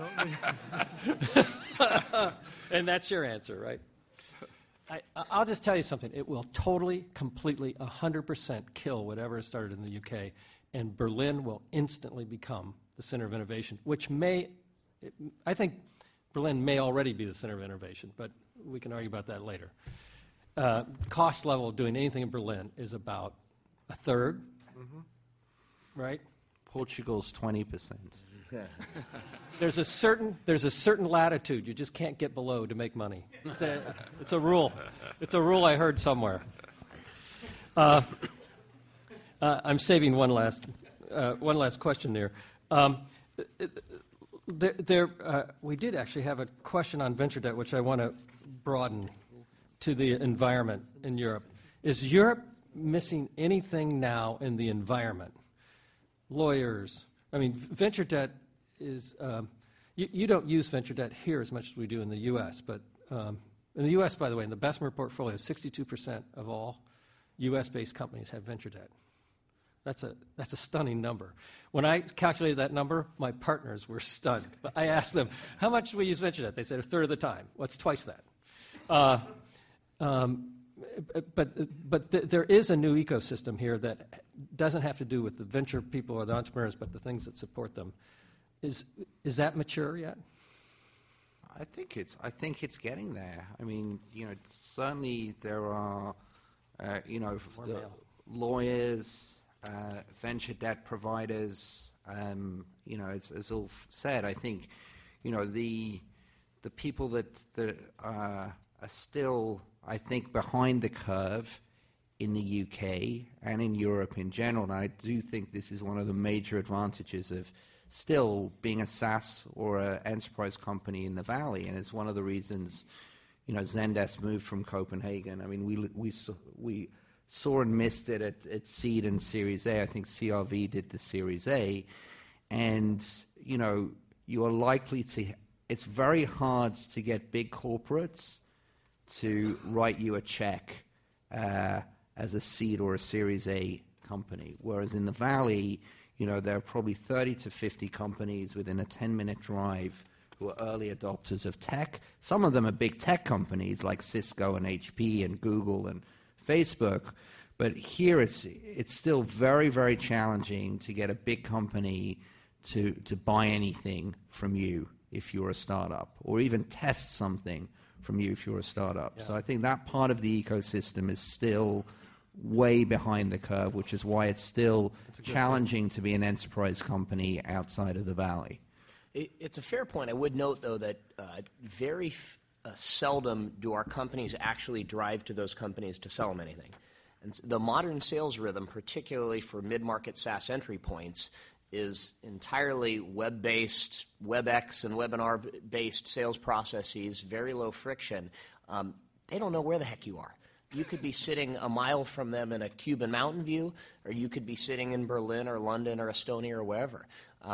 Speaker 4: not.
Speaker 1: And that's your answer, right? I'll just tell you something. It will totally, completely, 100% kill whatever is started in the UK, and Berlin will instantly become the center of innovation, which I think Berlin may already be the center of innovation, but we can argue about that later. Cost level of doing anything in Berlin is about a third. Mm-hmm. right?
Speaker 5: Portugal's 20%.
Speaker 1: There's a certain latitude you just can't get below to make money. It's a rule. It's a rule I heard somewhere. I'm saving one last question there. We did actually have a question on venture debt, which I want to broaden to the environment in Europe. Is Europe missing anything now in the environment? Lawyers. I mean, venture debt is, you don't use venture debt here as much as we do in the U.S., but in the U.S., by the way, in the Bessemer portfolio, 62% of all U.S.-based companies have venture debt. That's a stunning number. When I calculated that number, my partners were stunned. But I asked them, how much do we use venture debt? They said a third of the time. Well, it's twice that. But there is a new ecosystem here that doesn't have to do with the venture people or the entrepreneurs, but the things that support them. Is that mature yet?
Speaker 5: I think it's getting there. I mean, certainly there are, the lawyers, venture debt providers. As Ulf said, I think, the people that are still, I think, behind the curve in the UK and in Europe in general. And I do think this is one of the major advantages of still being a SaaS or an enterprise company in the Valley, and it's one of the reasons, Zendesk moved from Copenhagen. I mean, we saw and missed it at Seed and Series A. I think CRV did the Series A, and you are likely to. It's very hard to get big corporates to write you a check as a seed or a Series A company, whereas in the Valley, there are probably 30 to 50 companies within a 10-minute drive who are early adopters of tech. Some of them are big tech companies like Cisco and HP and Google and Facebook, but here it's still very, very challenging to get a big company to buy anything from you if you're a startup, or even test something from you if you're a startup. Yeah. So I think that part of the ecosystem is still way behind the curve, which is why it's still challenging to be an enterprise company outside of the Valley.
Speaker 3: It's a fair point. I would note, though, that very seldom do our companies actually drive to those companies to sell them anything. And the modern sales rhythm, particularly for mid-market SaaS entry points, is entirely web-based, WebEx and webinar-based sales processes, very low friction. They don't know where the heck you are. You could be sitting a mile from them in a Cuban Mountain View, or you could be sitting in Berlin or London or Estonia or wherever.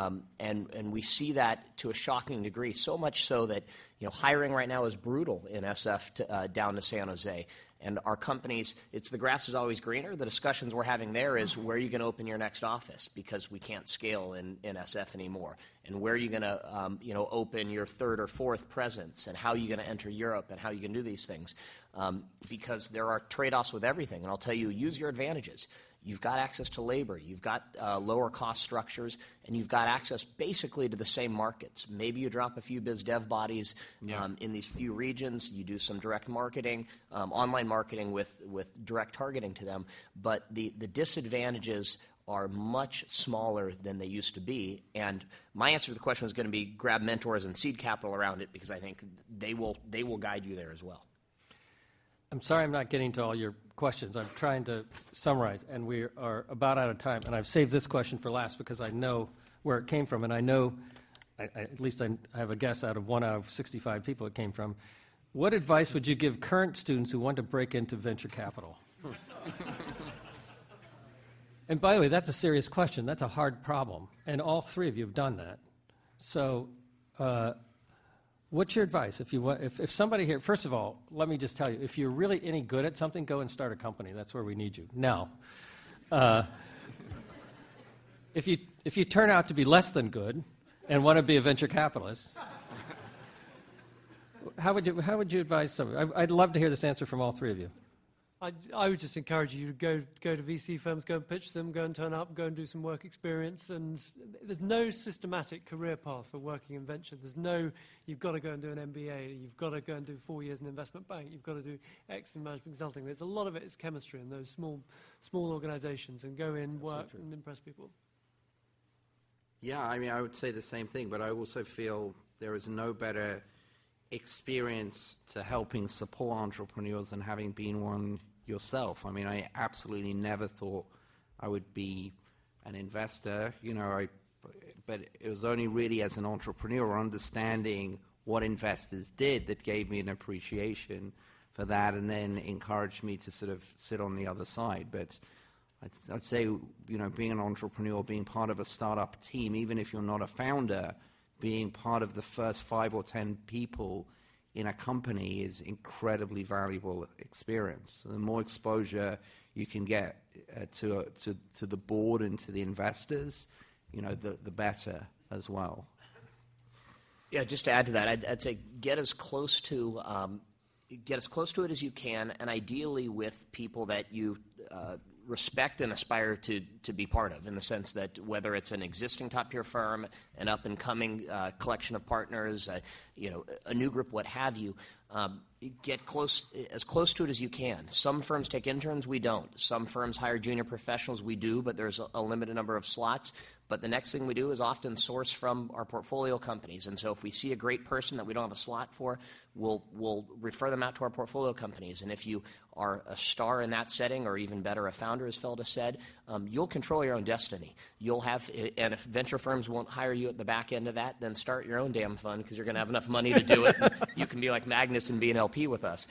Speaker 3: And we see that to a shocking degree, so much so that hiring right now is brutal in SF down to San Jose. And our companies, it's the grass is always greener. The discussions we're having there is where are you going to open your next office, because we can't scale in SF anymore. And where are you going to open your third or fourth presence, and how are you going to enter Europe, and how you can do these things. Because there are trade-offs with everything. And I'll tell you, use your advantages. You've got access to labor, you've got lower cost structures, and you've got access basically to the same markets. Maybe you drop a few biz dev bodies in these few regions, you do some direct marketing, online marketing with direct targeting to them, but the disadvantages are much smaller than they used to be. And my answer to the question is going to be grab mentors and seed capital around it, because I think they will guide you there as well.
Speaker 1: I'm sorry I'm not getting to all your questions. I'm trying to summarize, and we are about out of time. And I've saved this question for last because I know where it came from, and I know, at least I have a guess out of 65 people it came from. What advice would you give current students who want to break into venture capital? And by the way, that's a serious question. That's a hard problem, and all three of you have done that. So what's your advice? If somebody here, first of all, let me just tell you, if you're really any good at something, go and start a company. That's where we need you. Now, if you turn out to be less than good and want to be a venture capitalist, how would you advise somebody? I'd love to hear this answer from all three of you.
Speaker 4: I would just encourage you to go to VC firms, go and pitch them, go and turn up, go and do some work experience. And there's no systematic career path for working in venture. You've got to go and do an MBA, you've got to go and do 4 years in investment bank, you've got to do X in management consulting. A lot of it is chemistry in those small organizations, and go in, work, and impress people.
Speaker 5: Yeah, I mean, I would say the same thing, but I also feel there is no better experience to helping support entrepreneurs than having been one yourself. I mean, I absolutely never thought I would be an investor, but it was only really as an entrepreneur understanding what investors did that gave me an appreciation for that and then encouraged me to sort of sit on the other side. But I'd say, being an entrepreneur, being part of a startup team, even if you're not a founder, being part of the first 5 or 10 people in a company is incredibly valuable experience. So the more exposure you can get to the board and to the investors, the better as well.
Speaker 3: Yeah, just to add to that, I'd say get as close to it as you can, and ideally with people that you respect and aspire to be part of, in the sense that whether it's an existing top-tier firm, an up-and-coming collection of partners, a new group, what have you, get as close to it as you can. Some firms take interns, we don't. Some firms hire junior professionals, we do, but there's a limited number of slots. But the next thing we do is often source from our portfolio companies. And so if we see a great person that we don't have a slot for, we'll refer them out to our portfolio companies. And if you are a star in that setting, or even better, a founder, as Felda said, you'll control your own destiny. And if venture firms won't hire you at the back end of that, then start your own damn fund, because you're going to have enough money to do it. You can be like Magnus and be an LP with us.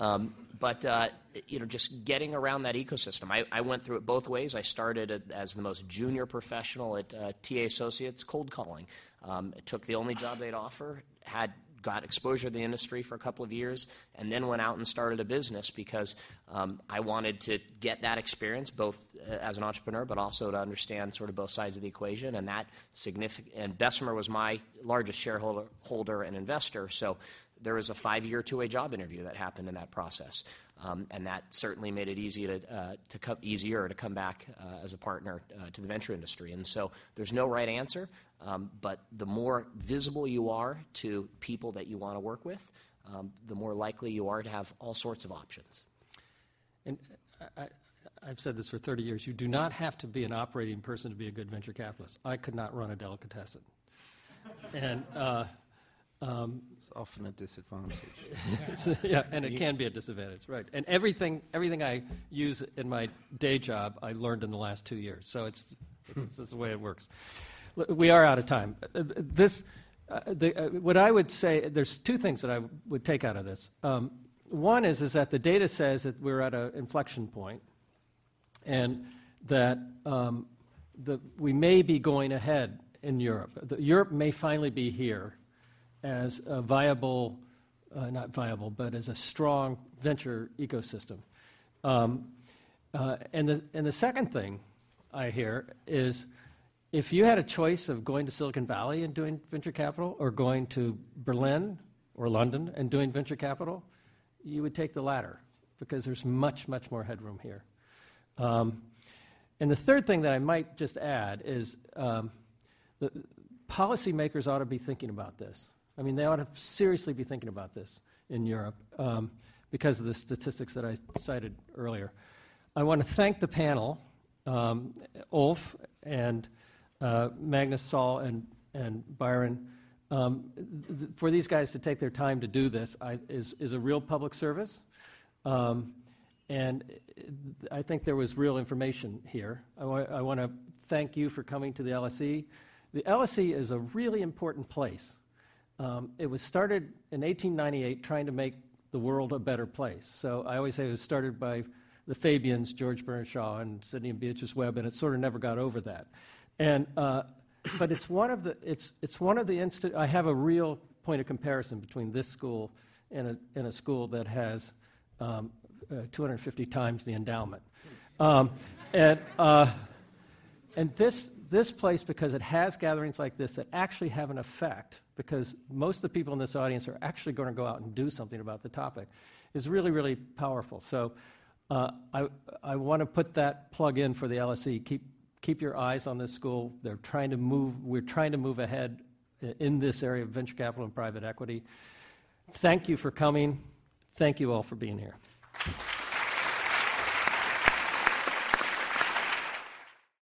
Speaker 3: Just getting around that ecosystem. I went through it both ways. I started as the most junior professional at TA Associates, cold calling. Took the only job they'd offer, got exposure to the industry for a couple of years, and then went out and started a business because I wanted to get that experience, both as an entrepreneur, but also to understand sort of both sides of the equation. And and Bessemer was my largest shareholder and investor, so there was a 5-year two-way job interview that happened in that process. And that certainly made it easier to come back as a partner to the venture industry. And so there's no right answer, but the more visible you are to people that you want to work with, the more likely you are to have all sorts of options.
Speaker 1: And I've said this for 30 years. You do not have to be an operating person to be a good venture capitalist. I could not run a delicatessen. And
Speaker 5: it's often a disadvantage.
Speaker 1: Yeah, and it can be a disadvantage, right. And everything I use in my day job, I learned in the last 2 years. So it's the way it works. We are out of time. What I would say, there's 2 things that I would take out of this. One is that the data says that we're at an inflection point, and that we may be going ahead in Europe. Europe may finally be here as a viable, not viable, but as a strong venture ecosystem. And the second thing I hear is, if you had a choice of going to Silicon Valley and doing venture capital, or going to Berlin or London and doing venture capital, you would take the latter, because there's much, much more headroom here. And the third thing that I might just add is the policymakers ought to be thinking about this. I mean, they ought to seriously be thinking about this in Europe because of the statistics that I cited earlier. I want to thank the panel, Ulf and Magnus, Saul, and Byron. For these guys to take their time to do this is a real public service. And I think there was real information here. I want to thank you for coming to the LSE. The LSE is a really important place. It was started in 1898 trying to make the world a better place. So I always say it was started by the Fabians, George Bernard Shaw, and Sidney and Beatrice Webb, and it sort of never got over that. And but it's one of the I have a real point of comparison between this school and a school that has 250 times the endowment. And this place, because it has gatherings like this that actually have an effect, because most of the people in this audience are actually going to go out and do something about the topic, is really, really powerful. So I want to put that plug in for the LSE. Keep your eyes on this school. We're trying to move ahead in this area of venture capital and private equity. Thank you for coming. Thank you all for being here.